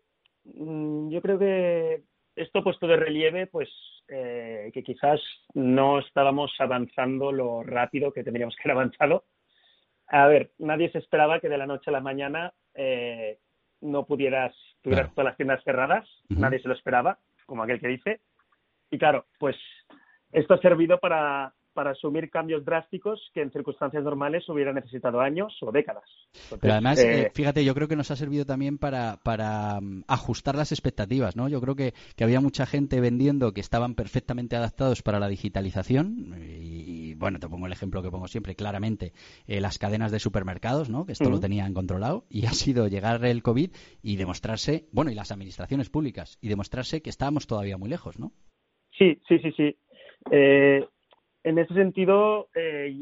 yo creo que esto ha puesto de relieve pues eh, que quizás no estábamos avanzando lo rápido que tendríamos que haber avanzado. A ver, nadie se esperaba que de la noche a la mañana eh, no pudieras, tuvieras Claro. todas las tiendas cerradas. Uh-huh. Nadie se lo esperaba, como aquel que dice. Y claro, pues esto ha servido para, para asumir cambios drásticos que en circunstancias normales hubieran necesitado años o décadas. Entonces, Pero además, eh, eh, fíjate, yo creo que nos ha servido también para, para um, ajustar las expectativas, ¿no? Yo creo que, que había mucha gente vendiendo que estaban perfectamente adaptados para la digitalización y, y, bueno, te pongo el ejemplo que pongo siempre, claramente, eh, las cadenas de supermercados, ¿no? Que esto uh-huh. lo tenían controlado y ha sido llegar el COVID y demostrarse, bueno, y las administraciones públicas, y demostrarse que estábamos todavía muy lejos, ¿no? Sí, sí, sí, sí. Eh, en ese sentido, eh,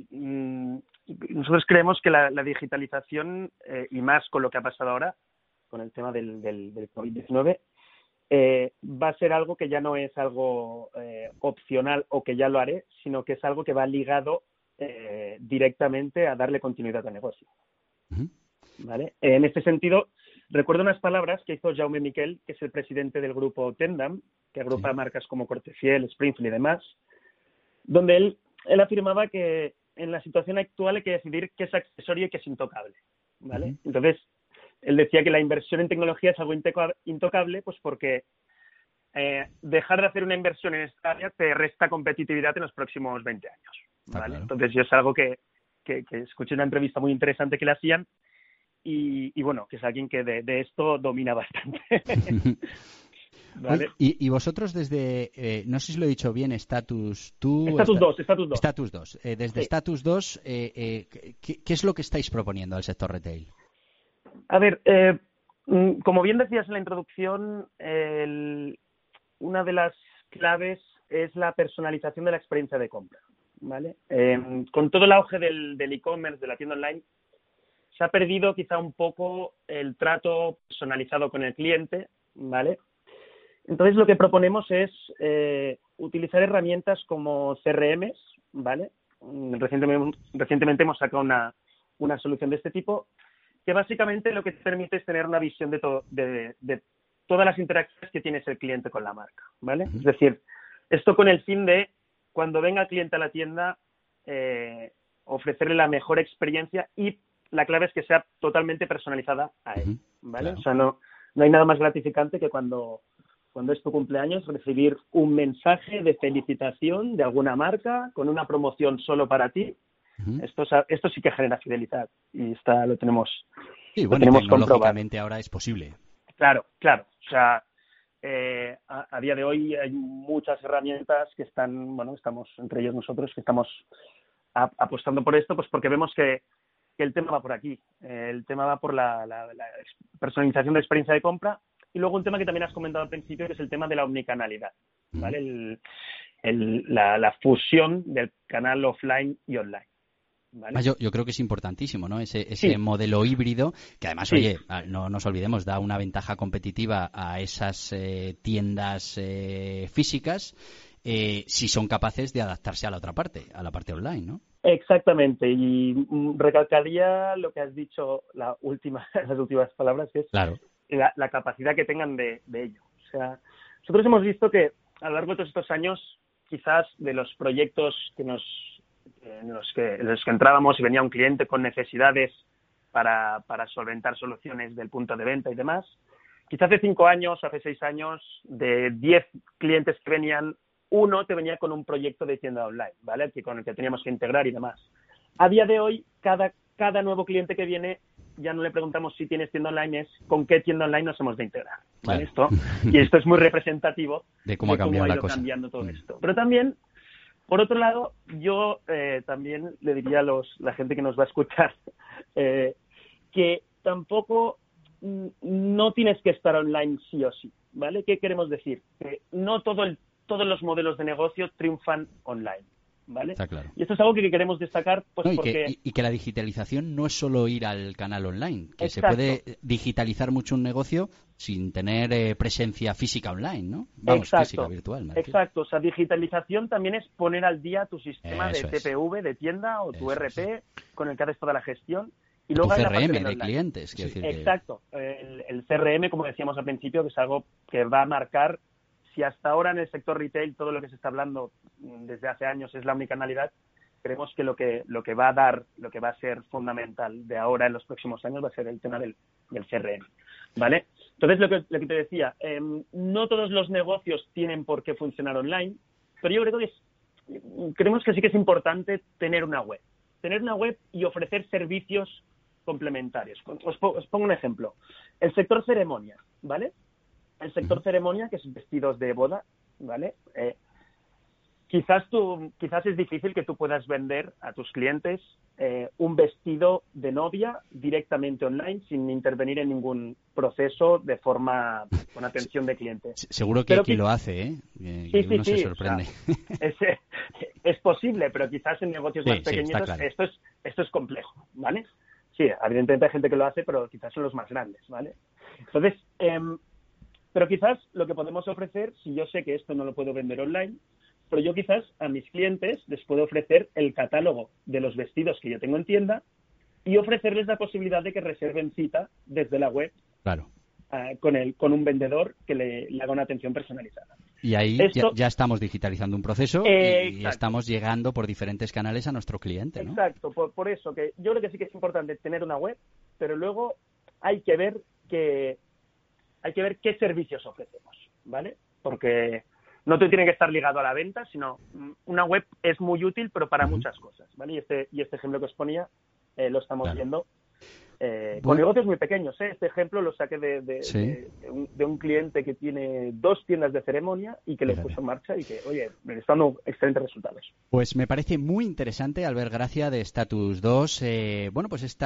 nosotros creemos que la, la digitalización, eh, y más con lo que ha pasado ahora, con el tema del, del, del COVID diecinueve, eh, va a ser algo que ya no es algo eh, opcional o que ya lo haré, sino que es algo que va ligado eh, directamente a darle continuidad al negocio. Uh-huh. ¿Vale? En este sentido, recuerdo unas palabras que hizo Jaume Miquel, que es el presidente del grupo Tendam, que agrupa sí. marcas como Cortefiel, Springfield y demás, donde él, él afirmaba que en la situación actual hay que decidir qué es accesorio y qué es intocable, ¿vale? Uh-huh. Entonces, él decía que la inversión en tecnología es algo intocable, pues porque eh, dejar de hacer una inversión en esta área te resta competitividad en los próximos veinte años, ¿vale? Claro. Entonces, yo es algo que, que, que escuché una entrevista muy interesante que le hacían y, y bueno, que es alguien que de, de esto domina bastante. ¿Vale? Oye, y, y vosotros desde, eh, no sé si lo he dicho bien, Status dos... Status dos, Status dos. Status dos. Eh, desde sí. Status dos, eh, eh, ¿qué, ¿qué es lo que estáis proponiendo al sector retail? A ver, eh, como bien decías en la introducción, el, una de las claves es la personalización de la experiencia de compra, ¿vale? Eh, con todo el auge del, del e-commerce, de la tienda online, se ha perdido quizá un poco el trato personalizado con el cliente, ¿vale? Entonces, lo que proponemos es eh, utilizar herramientas como C R Ms, ¿vale? Recientemente, recientemente hemos sacado una, una solución de este tipo que básicamente lo que te permite es tener una visión de, to- de, de todas las interacciones que tiene el cliente con la marca, ¿vale? Uh-huh. Es decir, esto con el fin de, cuando venga el cliente a la tienda, eh, ofrecerle la mejor experiencia y la clave es que sea totalmente personalizada a él, ¿vale? Claro. O sea, no, no hay nada más gratificante que cuando... cuando es tu cumpleaños, recibir un mensaje de felicitación de alguna marca con una promoción solo para ti. Uh-huh. Esto, esto sí que genera fidelidad y está, lo tenemos, sí, lo bueno, tenemos tecnológicamente comprobado. Ahora es posible. Claro, claro. O sea, eh, a, a día de hoy hay muchas herramientas que están, bueno, estamos entre ellos nosotros que estamos a, apostando por esto, pues porque vemos que, que el tema va por aquí. Eh, el tema va por la, la, la personalización de la experiencia de compra. Y luego un tema que también has comentado al principio, que es el tema de la omnicanalidad, ¿vale? El, el, la, la fusión del canal offline y online. ¿vale? Ah, yo, yo creo que es importantísimo, ¿no? Ese, ese sí. modelo híbrido, que además, sí. oye, no nos olvidemos, da una ventaja competitiva a esas eh, tiendas eh, físicas eh, si son capaces de adaptarse a la otra parte, a la parte online, ¿no? Exactamente, y mm, recalcaría lo que has dicho, la última, las últimas palabras, que es claro. la, la capacidad que tengan de, de ello. O sea, nosotros hemos visto que a lo largo de todos estos años, quizás de los proyectos que nos, en, los que, en los que entrábamos y venía un cliente con necesidades para, para solventar soluciones del punto de venta y demás, quizás hace cinco años, hace seis años, de diez clientes que venían, uno te venía con un proyecto de tienda online, ¿vale? Que con el que teníamos que integrar y demás. A día de hoy, cada, cada nuevo cliente que viene, ya no le preguntamos si tienes tienda online, es con qué tienda online nos hemos de integrar, ¿vale? Claro. Esto, y esto es muy representativo de cómo ha, de cómo ha ido la cosa. cambiando todo mm. esto. Pero también, por otro lado, yo eh, también le diría a los, la gente que nos va a escuchar eh, que tampoco mm, no tienes que estar online sí o sí, ¿vale? ¿Qué queremos decir? Que no todo el todos los modelos de negocio triunfan online, ¿vale? Está claro. Y esto es algo que queremos destacar, pues no, y porque... Que, y, y que la digitalización no es solo ir al canal online, que Exacto. se puede digitalizar mucho un negocio sin tener eh, presencia física online, ¿no? Vamos, Exacto. física, virtual. Me Exacto, o sea, digitalización también es poner al día tu sistema Eso de es. T P V, de tienda, o tu Eso E R P, es. con el que haces toda la gestión. Y tu luego C R M hay la de online. clientes, quiero Sí. decir. Exacto, Que... el, el C R M, como decíamos al principio, que es algo que va a marcar. Si hasta ahora en el sector retail todo lo que se está hablando desde hace años es la omnicanalidad, creemos que lo que lo que va a dar, lo que va a ser fundamental de ahora en los próximos años va a ser el tema del, del C R M, ¿vale? Entonces, lo que, lo que te decía, eh, no todos los negocios tienen por qué funcionar online, pero yo creo que es, creemos que sí que es importante tener una web, tener una web y ofrecer servicios complementarios. Os, os pongo un ejemplo. El sector ceremonia, ¿vale? El sector uh-huh. ceremonia, que es vestidos de boda, ¿vale? Eh, quizás tú, quizás es difícil que tú puedas vender a tus clientes eh, un vestido de novia directamente online sin intervenir en ningún proceso de forma con atención de cliente. Seguro que pero aquí que, lo hace, ¿eh? Que sí, sí, uno sí, se sorprende. O sea, es, es posible, pero quizás en negocios sí, más pequeñitos sí, claro. esto es esto es complejo, ¿vale? Sí, evidentemente hay gente que lo hace, pero quizás son los más grandes, ¿vale? Entonces, eh, pero quizás lo que podemos ofrecer, si yo sé que esto no lo puedo vender online, pero yo quizás a mis clientes les puedo ofrecer el catálogo de los vestidos que yo tengo en tienda y ofrecerles la posibilidad de que reserven cita desde la web claro. uh, con, el, con un vendedor que le, le haga una atención personalizada. Y ahí Esto, ya, ya estamos digitalizando un proceso eh, y, y estamos llegando por diferentes canales a nuestro cliente, ¿no? Exacto, por, por eso que yo creo que sí que es importante tener una web, pero luego hay que ver que hay que ver qué servicios ofrecemos, ¿vale? Porque no te tiene que estar ligado a la venta, sino una web es muy útil, pero para uh-huh. muchas cosas, ¿vale? Y este, y este ejemplo que os ponía eh, lo estamos claro. viendo eh, bueno. con negocios muy pequeños, ¿eh? Este ejemplo lo saqué de, de, sí. de, de, un, de un cliente que tiene dos tiendas de ceremonia y que lo puso en marcha y que, oye, me están dando excelentes resultados. Pues me parece muy interesante, Albert Gracia, de Status dos. Eh, bueno, pues este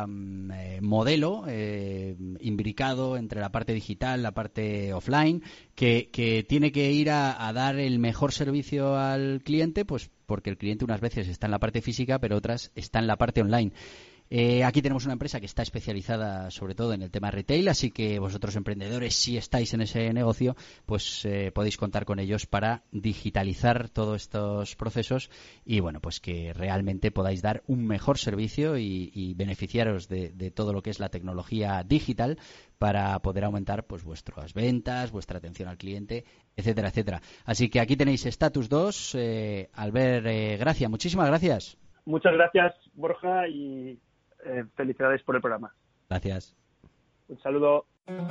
eh, modelo eh, imbricado entre la parte digital, la parte offline, que, que tiene que ir a, a dar el mejor servicio al cliente, pues porque el cliente unas veces está en la parte física, pero otras está en la parte online. Eh, aquí tenemos una empresa que está especializada sobre todo en el tema retail, así que vosotros emprendedores, si estáis en ese negocio, pues eh, podéis contar con ellos para digitalizar todos estos procesos y bueno, pues que realmente podáis dar un mejor servicio y, y beneficiaros de, de todo lo que es la tecnología digital para poder aumentar pues vuestras ventas, vuestra atención al cliente, etcétera, etcétera. Así que aquí tenéis Status dos, eh, Albert eh, Gracia, muchísimas gracias. Muchas gracias, Borja, y Eh, felicidades por el programa. Gracias. Un saludo.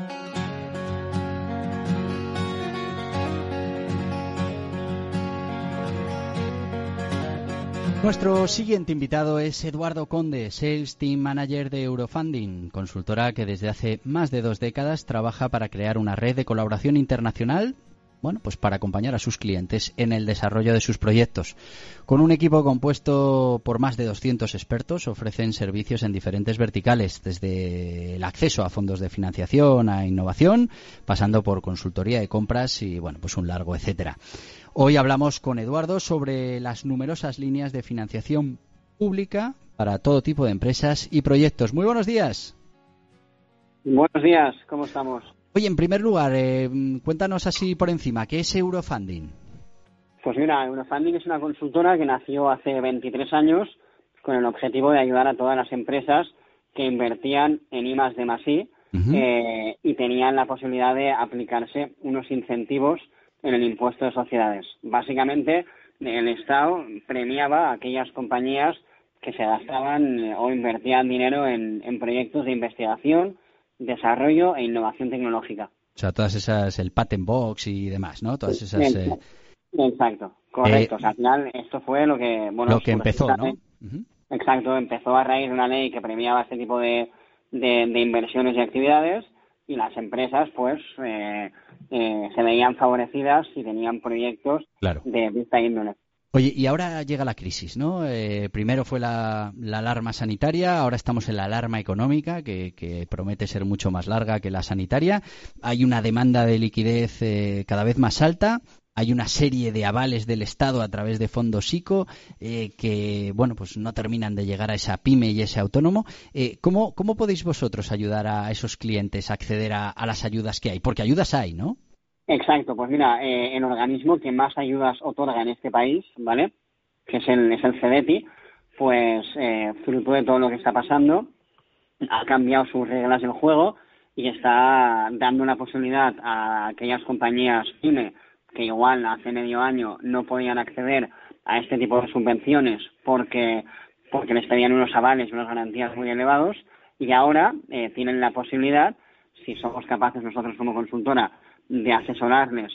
Nuestro siguiente invitado es Eduardo Conde, Sales Team Manager de Eurofunding, consultora que desde hace más de dos décadas trabaja para crear una red de colaboración internacional, bueno, pues para acompañar a sus clientes en el desarrollo de sus proyectos. Con un equipo compuesto por más de doscientos expertos, ofrecen servicios en diferentes verticales, desde el acceso a fondos de financiación, a innovación, pasando por consultoría de compras y, bueno, pues un largo etcétera. Hoy hablamos con Eduardo sobre las numerosas líneas de financiación pública para todo tipo de empresas y proyectos. Muy buenos días. Buenos días, ¿cómo estamos? Oye, en primer lugar, eh, cuéntanos así por encima, ¿qué es Eurofunding? Pues mira, Eurofunding es una consultora que nació hace veintitrés años con el objetivo de ayudar a todas las empresas que invertían en I más D más I uh-huh. eh, y tenían la posibilidad de aplicarse unos incentivos en el impuesto de sociedades. Básicamente, el Estado premiaba a aquellas compañías que se gastaban eh, o invertían dinero en, en proyectos de investigación, desarrollo e innovación tecnológica. O sea, todas esas, el Patent Box y demás, ¿no? Todas esas... Eh... Exacto, correcto. Eh, o sea, al final esto fue lo que... bueno, lo que empezó, ¿no? Uh-huh. Exacto, empezó a raíz de una ley que premiaba este tipo de, de, de inversiones y actividades y las empresas, pues, eh, eh, se veían favorecidas si tenían proyectos claro. de esta índole. Oye, y ahora llega la crisis, ¿no? Eh, primero fue la, la alarma sanitaria, ahora estamos en la alarma económica, que, que promete ser mucho más larga que la sanitaria. Hay una demanda de liquidez eh, cada vez más alta. Hay una serie de avales del Estado a través de fondos ICO eh, que, bueno, pues no terminan de llegar a esa pyme y ese autónomo. Eh, ¿cómo, ¿Cómo podéis vosotros ayudar a esos clientes a acceder a, a las ayudas que hay? Porque ayudas hay, ¿no? Exacto, pues mira, eh, el organismo que más ayudas otorga en este país, ¿vale? Que es el, es el CEDETI, pues eh, fruto de todo lo que está pasando, ha cambiado sus reglas del juego y está dando una posibilidad a aquellas compañías pyme que igual hace medio año no podían acceder a este tipo de subvenciones porque porque les pedían unos avales y unas garantías muy elevados y ahora eh, tienen la posibilidad, si somos capaces nosotros como consultora, de asesorarles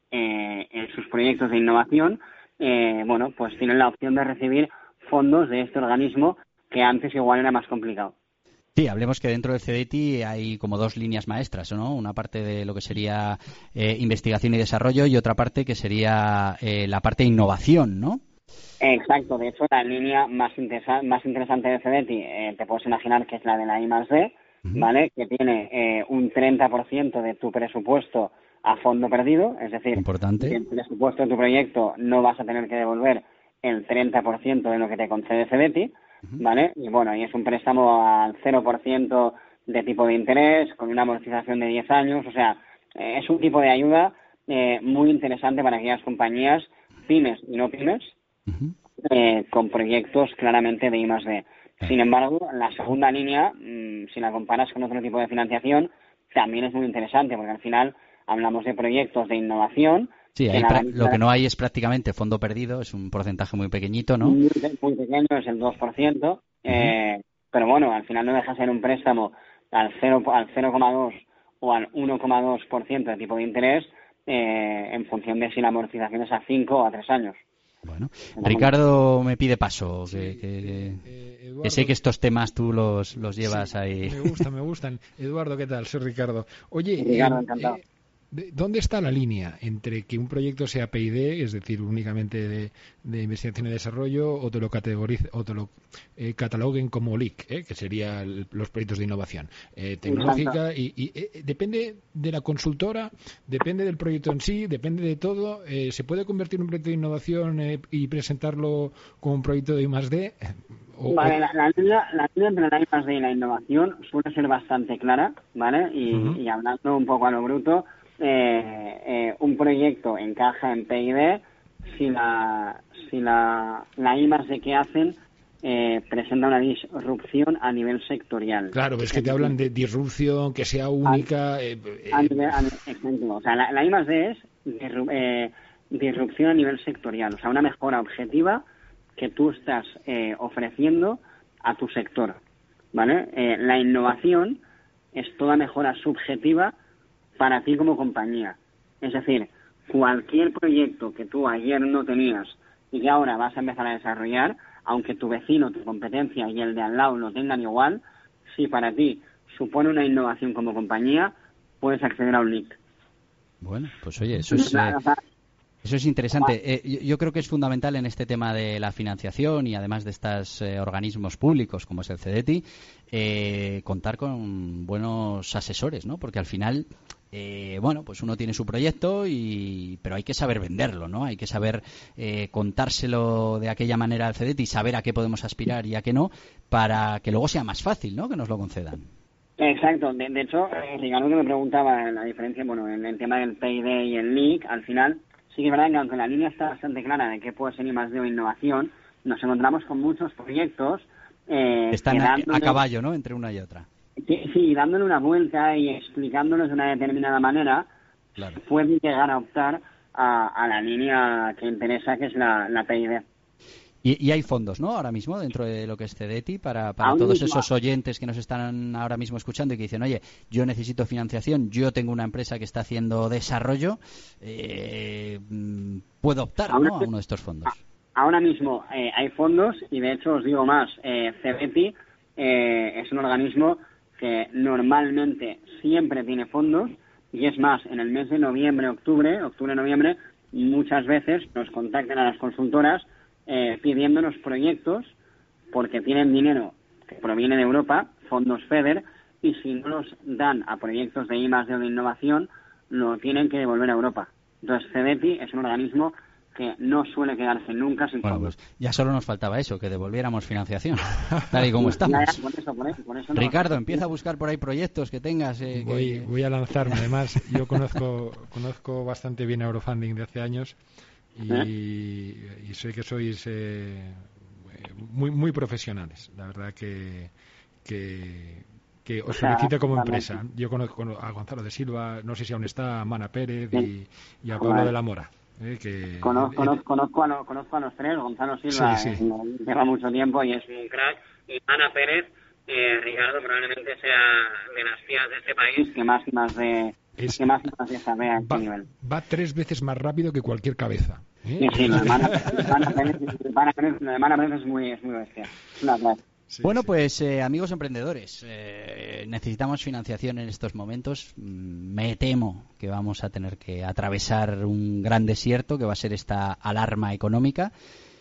eh, en sus proyectos de innovación, eh, bueno, pues tienen la opción de recibir fondos de este organismo que antes igual era más complicado. Sí, hablemos que dentro del CEDETI hay como dos líneas maestras, ¿no? Una parte de lo que sería eh, investigación y desarrollo y otra parte que sería eh, la parte de innovación, ¿no? Exacto, de hecho la línea más, interesa- más interesante del CEDETI eh, te puedes imaginar que es la de la I más D, uh-huh. ¿vale? Que tiene eh, un treinta por ciento de tu presupuesto a fondo perdido, es decir, importante. Si el presupuesto de tu proyecto no vas a tener que devolver el treinta por ciento de lo que te concede CEDETI, ¿vale? Y bueno, y es un préstamo al cero por ciento de tipo de interés, con una amortización de diez años, o sea, eh, es un tipo de ayuda eh, muy interesante para aquellas compañías, pymes y no pymes, uh-huh. eh, con proyectos claramente de I más D. Uh-huh. Sin embargo, la segunda línea, mmm, si la comparas con otro tipo de financiación, también es muy interesante, porque al final hablamos de proyectos de innovación. Sí, ahí pra- lo que no hay es prácticamente fondo perdido, es un porcentaje muy pequeñito, ¿no? Muy, muy pequeño, es el dos por ciento, uh-huh. eh, pero bueno, al final no deja de ser un préstamo al cero, al cero coma dos o al uno coma dos por ciento de tipo de interés eh, en función de si la amortización es a cinco o a tres años. Bueno, Ricardo me pide paso, que, que, eh, Eduardo, que sé que estos temas tú los, los llevas sí, ahí. Me gustan, me gustan. Eduardo, ¿qué tal? Soy Ricardo. Oye, Ricardo, eh, encantado. Eh, ¿dónde está la línea entre que un proyecto sea P I D, es decir, únicamente de, de investigación y desarrollo, o te lo categorice, o te lo eh, cataloguen como L I C, eh, que serían los proyectos de innovación eh, tecnológica, y, y eh, depende de la consultora, depende del proyecto en sí, depende de todo? Eh, ¿Se puede convertir en un proyecto de innovación eh, y presentarlo como un proyecto de I más D? O, vale, la, la, línea, la línea entre la I más D y la innovación suele ser bastante clara, ¿vale? Y, uh-huh. y hablando un poco a lo bruto, Eh, eh, un proyecto encaja en P I D si la si la, la I más D que hacen eh, presenta una disrupción a nivel sectorial. Claro, es que te hablan de disrupción, que sea única. A, eh, a nivel, a, exacto. O sea, la, la I más D es disru, eh, disrupción a nivel sectorial, o sea, una mejora objetiva que tú estás eh, ofreciendo a tu sector, ¿vale? Eh, la innovación es toda mejora subjetiva para ti como compañía. Es decir, cualquier proyecto que tú ayer no tenías y que ahora vas a empezar a desarrollar, aunque tu vecino, tu competencia y el de al lado lo tengan igual, si para ti supone una innovación como compañía, puedes acceder a un L I C. Bueno, pues oye, eso es... La, eh... o sea, Eso es interesante. Eh, yo, yo creo que es fundamental en este tema de la financiación y además de estos eh, organismos públicos como es el CEDETI, eh, contar con buenos asesores, ¿no? Porque al final, eh, bueno, pues uno tiene su proyecto, y pero hay que saber venderlo, ¿no? Hay que saber eh, contárselo de aquella manera al CEDETI, saber a qué podemos aspirar y a qué no, para que luego sea más fácil, ¿no? Que nos lo concedan. Exacto. De, de hecho, eh, Ricardo, que me preguntaba la diferencia, bueno, en el tema del P I D y el N I C, al final sí que es verdad que aunque la línea está bastante clara de qué puede ser I más D o innovación, nos encontramos con muchos proyectos eh, están a, dándole, a caballo, ¿no? Entre una y otra. Sí, sí, dándole una vuelta y explicándolos de una determinada manera, claro, pueden llegar a optar a, a la línea que interesa, que es la, la P I D. Y, y hay fondos, ¿no? Ahora mismo dentro de lo que es CEDETI para, para todos mismo. esos oyentes que nos están ahora mismo escuchando y que dicen, oye, yo necesito financiación, yo tengo una empresa que está haciendo desarrollo, eh, puedo optar, ¿no? a uno de estos fondos. Ahora mismo eh, hay fondos, y de hecho os digo más, eh, CEDETI eh, es un organismo que normalmente siempre tiene fondos, y es más, en el mes de noviembre, octubre, octubre-noviembre, muchas veces nos contactan a las consultoras Eh, pidiéndonos proyectos porque tienen dinero que proviene de Europa, fondos FEDER, y si no los dan a proyectos de I más D o de innovación, lo tienen que devolver a Europa. Entonces, CEDETI es un organismo que no suele quedarse nunca sin bueno, fondos. Pues ya solo nos faltaba eso, que devolviéramos financiación, tal y como estamos. Ya, ya, por eso, por eso, por eso no. Ricardo, empieza a buscar por ahí proyectos que tengas. Eh, voy, que... voy a lanzarme. Además, yo conozco conozco bastante bien Eurofunding de hace años. Y, ¿Eh? y sé que sois eh, muy muy profesionales, la verdad que que, que os felicito como empresa. Yo conozco a Gonzalo de Silva, no sé si aún está, a Mana Pérez y, y a Pablo de la Mora. Eh, que, conozco, conozco, conozco, a los, conozco a los tres. Gonzalo Silva sí, sí. Eh, lleva mucho tiempo y es un crack, y Ana Pérez, eh, Ricardo, probablemente sea de las tías de este país que más y más de Es, que más se sabe a este va, nivel. Va tres veces más rápido que cualquier cabeza. ¿eh? Sí, sí, lo de Mana Pérez es muy, es muy bestia. Una clase. Sí, bueno, sí. pues eh, amigos emprendedores, eh, necesitamos financiación en estos momentos. Me temo que vamos a tener que atravesar un gran desierto que va a ser esta alarma económica.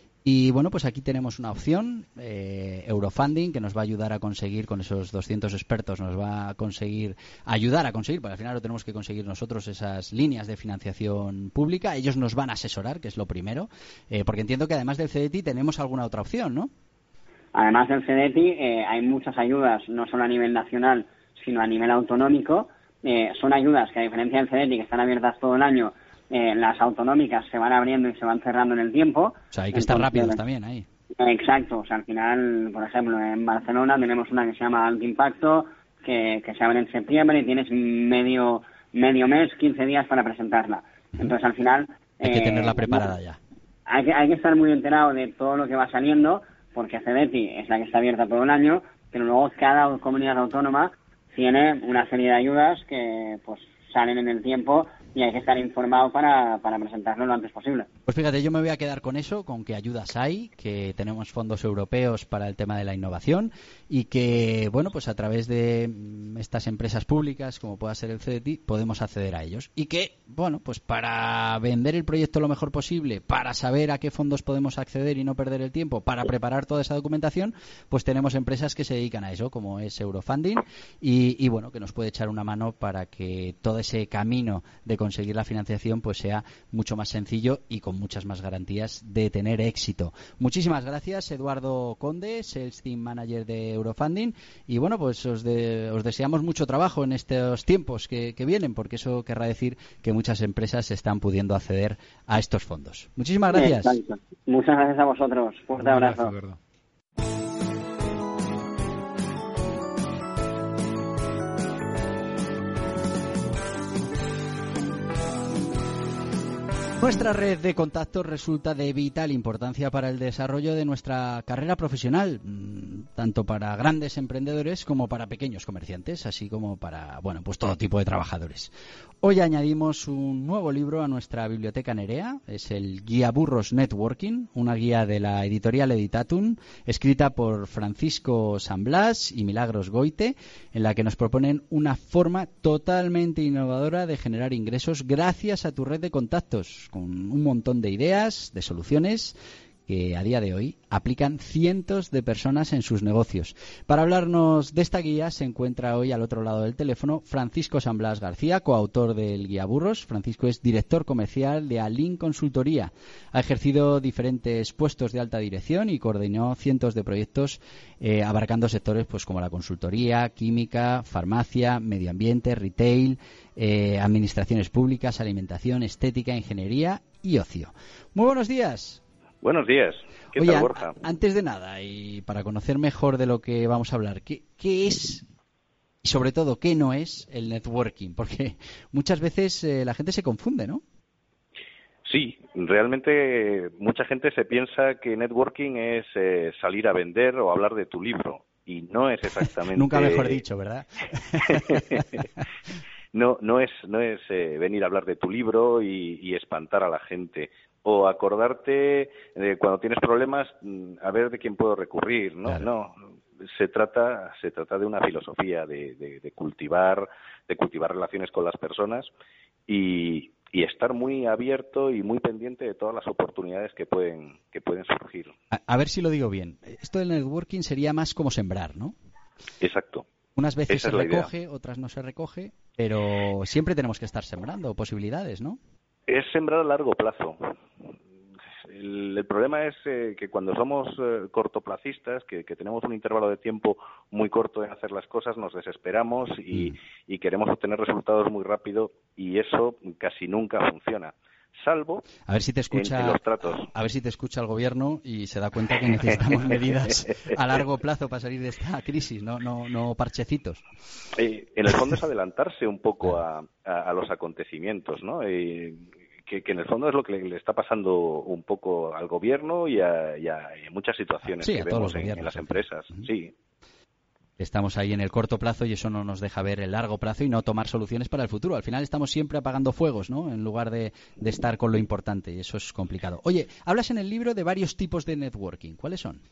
Y bueno, pues aquí tenemos una opción, eh, Eurofunding, que nos va a ayudar a conseguir, con esos doscientos expertos, nos va a conseguir, ayudar a conseguir, porque al final lo tenemos que conseguir nosotros, esas líneas de financiación pública. Ellos nos van a asesorar, que es lo primero, eh, porque entiendo que además del CEDETI tenemos alguna otra opción, ¿no? Además del CEDETI eh, hay muchas ayudas, no solo a nivel nacional, sino a nivel autonómico. Eh, son ayudas que, a diferencia del CEDETI, que están abiertas todo el año, Eh, las autonómicas se van abriendo y se van cerrando en el tiempo. O sea, hay que Entonces, estar rápidos también ahí. Exacto. O sea, al final, por ejemplo, en Barcelona tenemos una que se llama Alto Impacto, que, que se abre en septiembre y tienes medio medio mes, quince días para presentarla. Entonces, al final... Hay eh, que tenerla preparada ya. Hay que, hay que estar muy enterado de todo lo que va saliendo, porque CEDETI es la que está abierta todo el año, pero luego cada comunidad autónoma tiene una serie de ayudas que pues salen en el tiempo y hay que estar informado para, para presentarlo lo antes posible. Pues fíjate, yo me voy a quedar con eso, con que ayudas hay, que tenemos fondos europeos para el tema de la innovación y que, bueno, pues a través de estas empresas públicas, como pueda ser el CEDETI, podemos acceder a ellos. Y que, bueno, pues para vender el proyecto lo mejor posible, para saber a qué fondos podemos acceder y no perder el tiempo, para preparar toda esa documentación, pues tenemos empresas que se dedican a eso, como es Eurofunding, y, y bueno, que nos puede echar una mano para que todo ese camino de conseguir la financiación pues sea mucho más sencillo y con muchas más garantías de tener éxito. Muchísimas gracias, Eduardo Conde, Sales Team Manager de Eurofunding, y bueno, pues os, de, os deseamos mucho trabajo en estos tiempos que, que vienen, porque eso querrá decir que muchas empresas están pudiendo acceder a estos fondos. Muchísimas gracias. Exacto. Muchas gracias a vosotros. Fuerte abrazo. Gracias, Nuestra red de contactos resulta de vital importancia para el desarrollo de nuestra carrera profesional. tanto para grandes emprendedores como para pequeños comerciantes, así como para, bueno, pues todo tipo de trabajadores. Hoy añadimos un nuevo libro a nuestra biblioteca Nerea, es el Guía Burros Networking, una guía de la editorial Editatum, escrita por Francisco San Blas y Milagros Goite, en la que nos proponen una forma totalmente innovadora de generar ingresos gracias a tu red de contactos, con un montón de ideas, de soluciones que a día de hoy aplican cientos de personas en sus negocios. Para hablarnos de esta guía se encuentra hoy al otro lado del teléfono Francisco San Blas García, coautor del Guía Burros. Francisco es director comercial de Alin Consultoría. Ha ejercido diferentes puestos de alta dirección y coordinó cientos de proyectos eh, abarcando sectores pues como la consultoría, química, farmacia, medio ambiente, retail, eh, administraciones públicas, alimentación, estética, ingeniería y ocio. Muy buenos días. Buenos días. ¿Qué Oye, tal, Borja? Antes de nada, y para conocer mejor de lo que vamos a hablar, ¿qué, qué es y sobre todo qué no es el networking? Porque muchas veces eh, la gente se confunde, ¿no? Sí, realmente mucha gente se piensa que networking es eh, salir a vender o hablar de tu libro, y no es exactamente... Nunca mejor dicho, ¿verdad? no, no es, no es eh, venir a hablar de tu libro y, y espantar a la gente. O acordarte de cuando tienes problemas, a ver de quién puedo recurrir, ¿no? Claro. No, se trata se trata de una filosofía de, de, de cultivar de cultivar relaciones con las personas y, y estar muy abierto y muy pendiente de todas las oportunidades que pueden que pueden surgir. A, a ver si lo digo bien. Esto del networking sería más como sembrar, ¿no? Exacto. Unas veces Esa se es recoge, idea. Otras no se recoge, pero siempre tenemos que estar sembrando posibilidades, ¿no? Es sembrar a largo plazo. El, el problema es eh, que cuando somos eh, cortoplacistas, que, que tenemos un intervalo de tiempo muy corto en hacer las cosas, nos desesperamos y, mm. y queremos obtener resultados muy rápido, y eso casi nunca funciona. Salvo a ver si te escucha, en, en los tratos. A ver si te escucha el gobierno y se da cuenta que necesitamos medidas a largo plazo para salir de esta crisis, no no no parchecitos. Eh, en el fondo es adelantarse un poco a, a, a los acontecimientos, ¿no? Eh, que, que en el fondo es lo que le, le está pasando un poco al gobierno y a, y a, y a muchas situaciones sí, que a vemos en, en las empresas. Uh-huh. Sí. Estamos ahí en el corto plazo y eso no nos deja ver el largo plazo y no tomar soluciones para el futuro. Al final estamos siempre apagando fuegos, ¿no? En lugar de, de estar con lo importante, y eso es complicado. Oye, hablas en el libro de varios tipos de networking. ¿Cuáles son?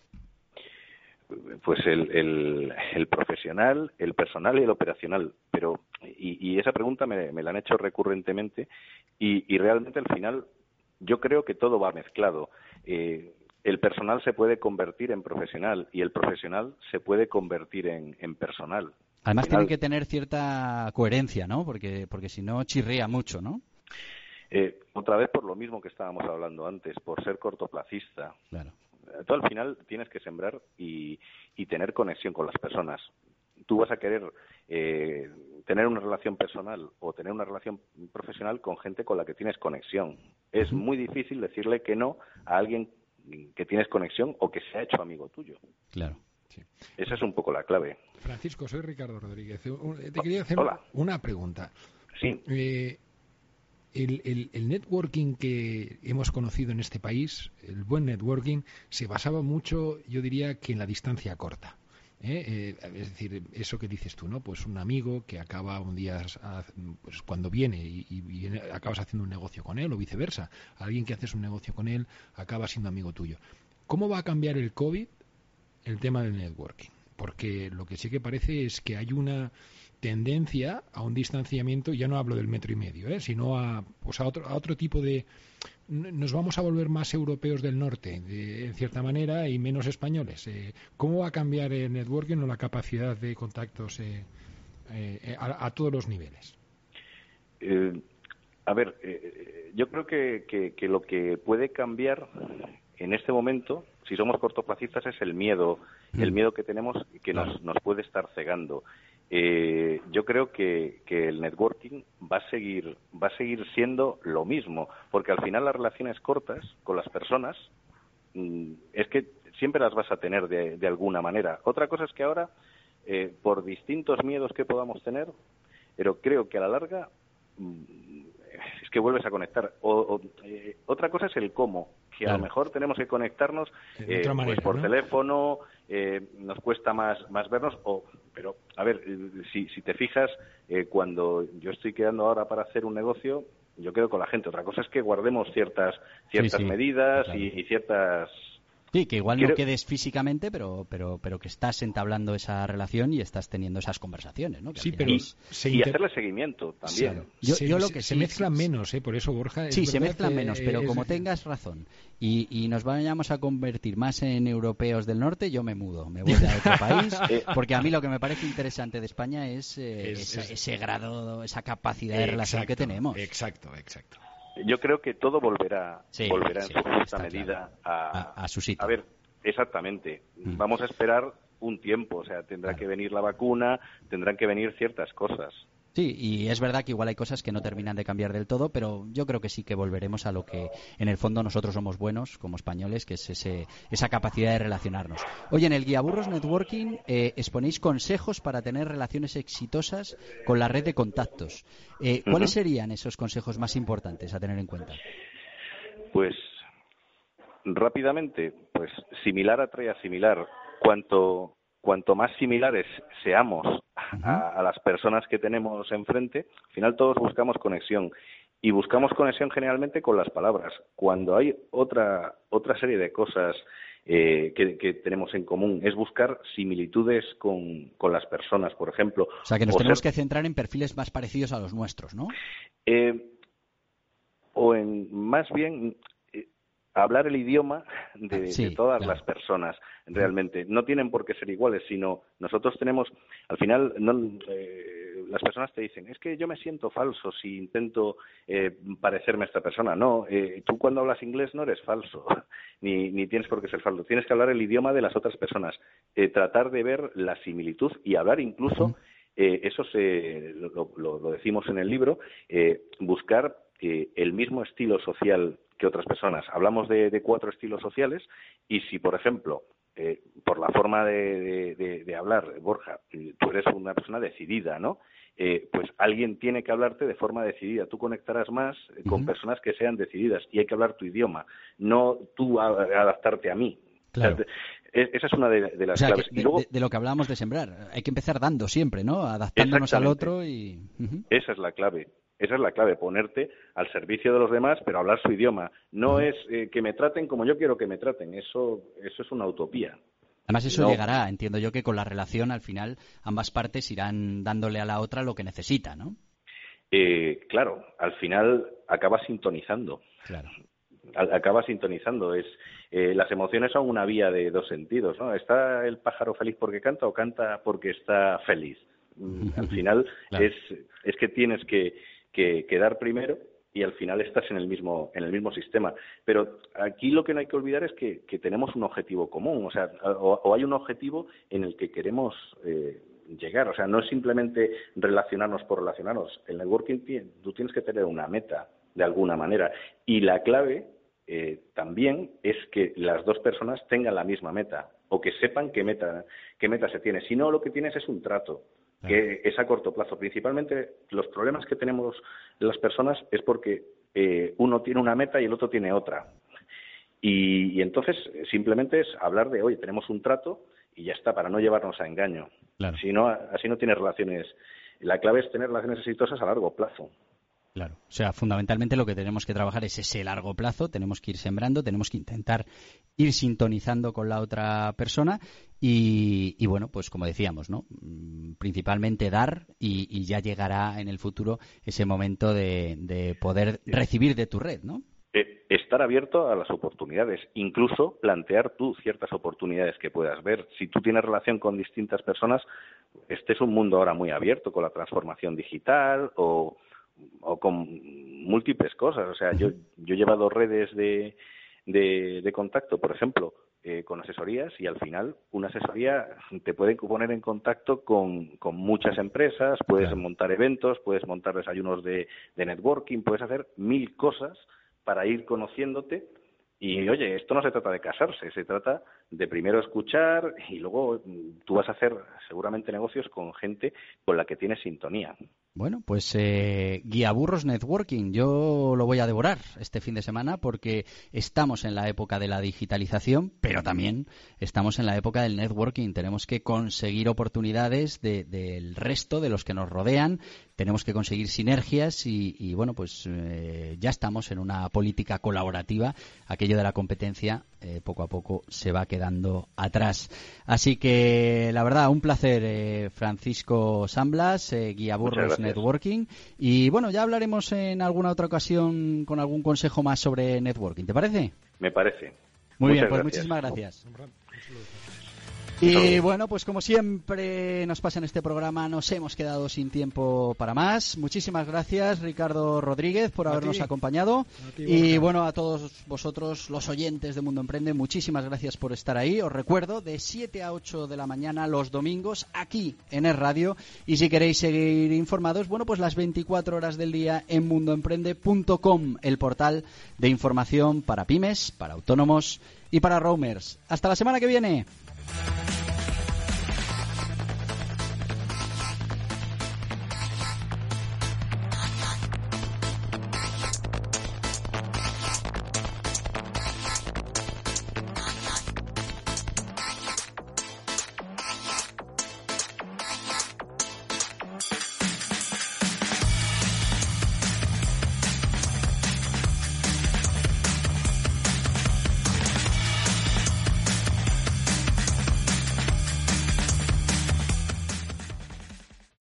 Pues el, el, el profesional, el personal y el operacional. Pero y, y esa pregunta me, me la han hecho recurrentemente y, y realmente al final yo creo que todo va mezclado. Eh, El personal se puede convertir en profesional y el profesional se puede convertir en, en personal. Además final, tiene que tener cierta coherencia, ¿no? Porque porque si no chirría mucho, ¿no? Eh, otra vez por lo mismo que estábamos hablando antes, por ser cortoplacista. Claro. Tú al final tienes que sembrar y, y tener conexión con las personas. Tú vas a querer eh, tener una relación personal o tener una relación profesional con gente con la que tienes conexión. Es muy difícil decirle que no a alguien que tienes conexión o que se ha hecho amigo tuyo. Claro. Sí. Esa es un poco la clave. Francisco, soy Ricardo Rodríguez. Te quería hacer Hola. una pregunta. Sí. Eh, el, el, el networking que hemos conocido en este país, el buen networking, se basaba mucho, yo diría, que en la distancia corta. ¿Eh? Eh, es decir, eso que dices tú, ¿no? Pues un amigo que acaba un día, pues cuando viene y, y, y acabas haciendo un negocio con él o viceversa. Alguien que haces un negocio con él acaba siendo amigo tuyo. ¿Cómo va a cambiar el COVID el tema del networking? Porque lo que sí que parece es que hay una tendencia a un distanciamiento, ya no hablo del metro y medio, ¿eh? sino a, pues a, otro, a otro tipo de... Nos vamos a volver más europeos del norte, de, en cierta manera, y menos españoles. Eh, ¿Cómo va a cambiar el networking o la capacidad de contactos eh, eh, a, a todos los niveles? Eh, a ver, eh, yo creo que, que, que lo que puede cambiar en este momento, si somos cortoplacistas, es el miedo, mm. el miedo que tenemos que nos, claro. nos puede estar cegando. Eh, yo creo que, que el networking va a seguir va a seguir siendo lo mismo, porque al final las relaciones cortas con las personas mm, es que siempre las vas a tener de, de alguna manera. Otra cosa es que ahora, eh, por distintos miedos que podamos tener, pero creo que a la larga mm, es que vuelves a conectar. O, o, eh, otra cosa es el cómo. Y claro. a lo mejor tenemos que conectarnos eh, manera, pues por ¿no? teléfono, eh, nos cuesta más, más vernos, o pero, a ver, si, si te fijas, eh, cuando yo estoy quedando ahora para hacer un negocio, yo quedo con la gente. Otra cosa es que guardemos ciertas ciertas sí, sí, medidas claro. y, y ciertas... Sí, que igual Creo... no quedes físicamente, pero, pero, pero que estás entablando esa relación y estás teniendo esas conversaciones, ¿no? Que sí, al pero es... y inter... hacerle seguimiento también. Claro. Yo, se, yo lo que se sí, mezclan sí, menos, ¿eh? Por eso, Borja. Es sí, se mezclan que menos, pero es... como tengas razón y, y nos vayamos a convertir más en europeos del norte, yo me mudo, me voy a otro país, porque a mí lo que me parece interesante de España es, eh, es, esa, es... ese grado, esa capacidad de relación exacto, que tenemos. Exacto, exacto. Yo creo que todo volverá, sí, volverá sí, en su justa medida claro. a, a, a su sitio. A ver, exactamente. Mm. Vamos a esperar un tiempo, o sea, tendrá claro. que venir la vacuna, tendrán que venir ciertas cosas. Sí, y es verdad que igual hay cosas que no terminan de cambiar del todo, pero yo creo que sí que volveremos a lo que en el fondo nosotros somos buenos como españoles, que es ese, esa capacidad de relacionarnos. Oye, en el Guía Burros Networking eh, exponéis consejos para tener relaciones exitosas con la red de contactos. Eh, ¿Cuáles uh-huh. serían esos consejos más importantes a tener en cuenta? Pues rápidamente, pues similar atrae a similar. Cuanto cuanto más similares seamos a, a las personas que tenemos enfrente, al final todos buscamos conexión y buscamos conexión generalmente con las palabras. Cuando hay otra otra serie de cosas eh, que, que tenemos en común, es buscar similitudes con, con las personas, por ejemplo. O sea, que nos o tenemos ser, que centrar en perfiles más parecidos a los nuestros, ¿no? Eh, o en más bien hablar el idioma de, sí, de todas claro. las personas, realmente. No tienen por qué ser iguales, sino nosotros tenemos, al final, no, eh, las personas te dicen, es que yo me siento falso si intento eh, parecerme a esta persona. No, eh, tú cuando hablas inglés no eres falso, ni, ni tienes por qué ser falso. Tienes que hablar el idioma de las otras personas, eh, tratar de ver la similitud y hablar incluso, uh-huh. eh, eso se, lo, lo, lo decimos en el libro, eh, buscar eh, el mismo estilo social que otras personas. Hablamos de, de cuatro estilos sociales y si, por ejemplo, eh, por la forma de, de, de, de hablar, Borja, tú eres una persona decidida, ¿no? Eh, pues alguien tiene que hablarte de forma decidida. Tú conectarás más eh, con uh-huh. personas que sean decididas y hay que hablar tu idioma, no tú a, a adaptarte a mí. Claro. O sea, esa es una de, de las o sea, claves. De, y luego, de, de lo que hablábamos de sembrar. Hay que empezar dando siempre, ¿no? Adaptándonos al otro y... Uh-huh. Esa es la clave. Esa es la clave, ponerte al servicio de los demás, pero hablar su idioma. No uh-huh. es eh, que me traten como yo quiero que me traten. Eso, eso es una utopía. Además, eso no. llegará, entiendo yo, que con la relación, al final, ambas partes irán dándole a la otra lo que necesita, ¿no? Eh, claro, al final acaba sintonizando. Claro. Acaba sintonizando. Es eh, las emociones son una vía de dos sentidos, ¿no? ¿Está el pájaro feliz porque canta o canta porque está feliz? Al final claro. es, es que tienes que... Que, que dar primero y al final estás en el mismo en el mismo sistema. Pero aquí lo que no hay que olvidar es que, que tenemos un objetivo común, o sea, o, o hay un objetivo en el que queremos eh, llegar. O sea, no es simplemente relacionarnos por relacionarnos. El networking, tú tienes que tener una meta de alguna manera. Y la clave eh, también es que las dos personas tengan la misma meta o que sepan qué meta, qué meta se tiene. Si no, lo que tienes es un trato. Que es a corto plazo. Principalmente los problemas que tenemos las personas es porque eh, uno tiene una meta y el otro tiene otra. Y, y entonces simplemente es hablar de, oye, tenemos un trato y ya está, para no llevarnos a engaño. Claro. Si no, así no tienes relaciones. La clave es tener relaciones exitosas a largo plazo. Claro, o sea, fundamentalmente lo que tenemos que trabajar es ese largo plazo, tenemos que ir sembrando, tenemos que intentar ir sintonizando con la otra persona y, y bueno, pues como decíamos, ¿no? Principalmente dar y, y ya llegará en el futuro ese momento de, de poder recibir de tu red, ¿no? Eh, estar abierto a las oportunidades, incluso plantear tú ciertas oportunidades que puedas ver. Si tú tienes relación con distintas personas, este es un mundo ahora muy abierto con la transformación digital o... o con múltiples cosas. O sea, yo, yo he llevado redes de, de, de contacto, por ejemplo, eh, con asesorías y al final una asesoría te puede poner en contacto con, con muchas empresas, puedes claro. montar eventos, puedes montar desayunos de, de networking, puedes hacer mil cosas para ir conociéndote y, oye, esto no se trata de casarse, se trata de primero escuchar y luego tú vas a hacer seguramente negocios con gente con la que tienes sintonía. Bueno, pues eh, Guía Burros Networking, yo lo voy a devorar este fin de semana porque estamos en la época de la digitalización, pero también estamos en la época del networking. Tenemos que conseguir oportunidades de, del resto, de los que nos rodean, tenemos que conseguir sinergias y, y bueno, pues eh, ya estamos en una política colaborativa. Aquello de la competencia eh, poco a poco se va quedando atrás. Así que, la verdad, un placer, eh, Francisco Samblas, eh, Guía Burros Networking. Y bueno, ya hablaremos en alguna otra ocasión con algún consejo más sobre networking. ¿Te parece? Me parece. Muy Muchas bien, pues gracias. muchísimas gracias. Y bueno, pues como siempre nos pasa en este programa, nos hemos quedado sin tiempo para más. Muchísimas gracias, Ricardo Rodríguez, por A habernos ti. acompañado. A ti, Y Borja. bueno, a todos vosotros, los oyentes de Mundo Emprende, muchísimas gracias por estar ahí. Os recuerdo, de siete a ocho de la mañana los domingos, aquí en Es Radio. Y si queréis seguir informados, bueno, pues las veinticuatro horas del día en mundo emprende punto com, el portal de información para pymes, para autónomos y para roamers. Hasta la semana que viene.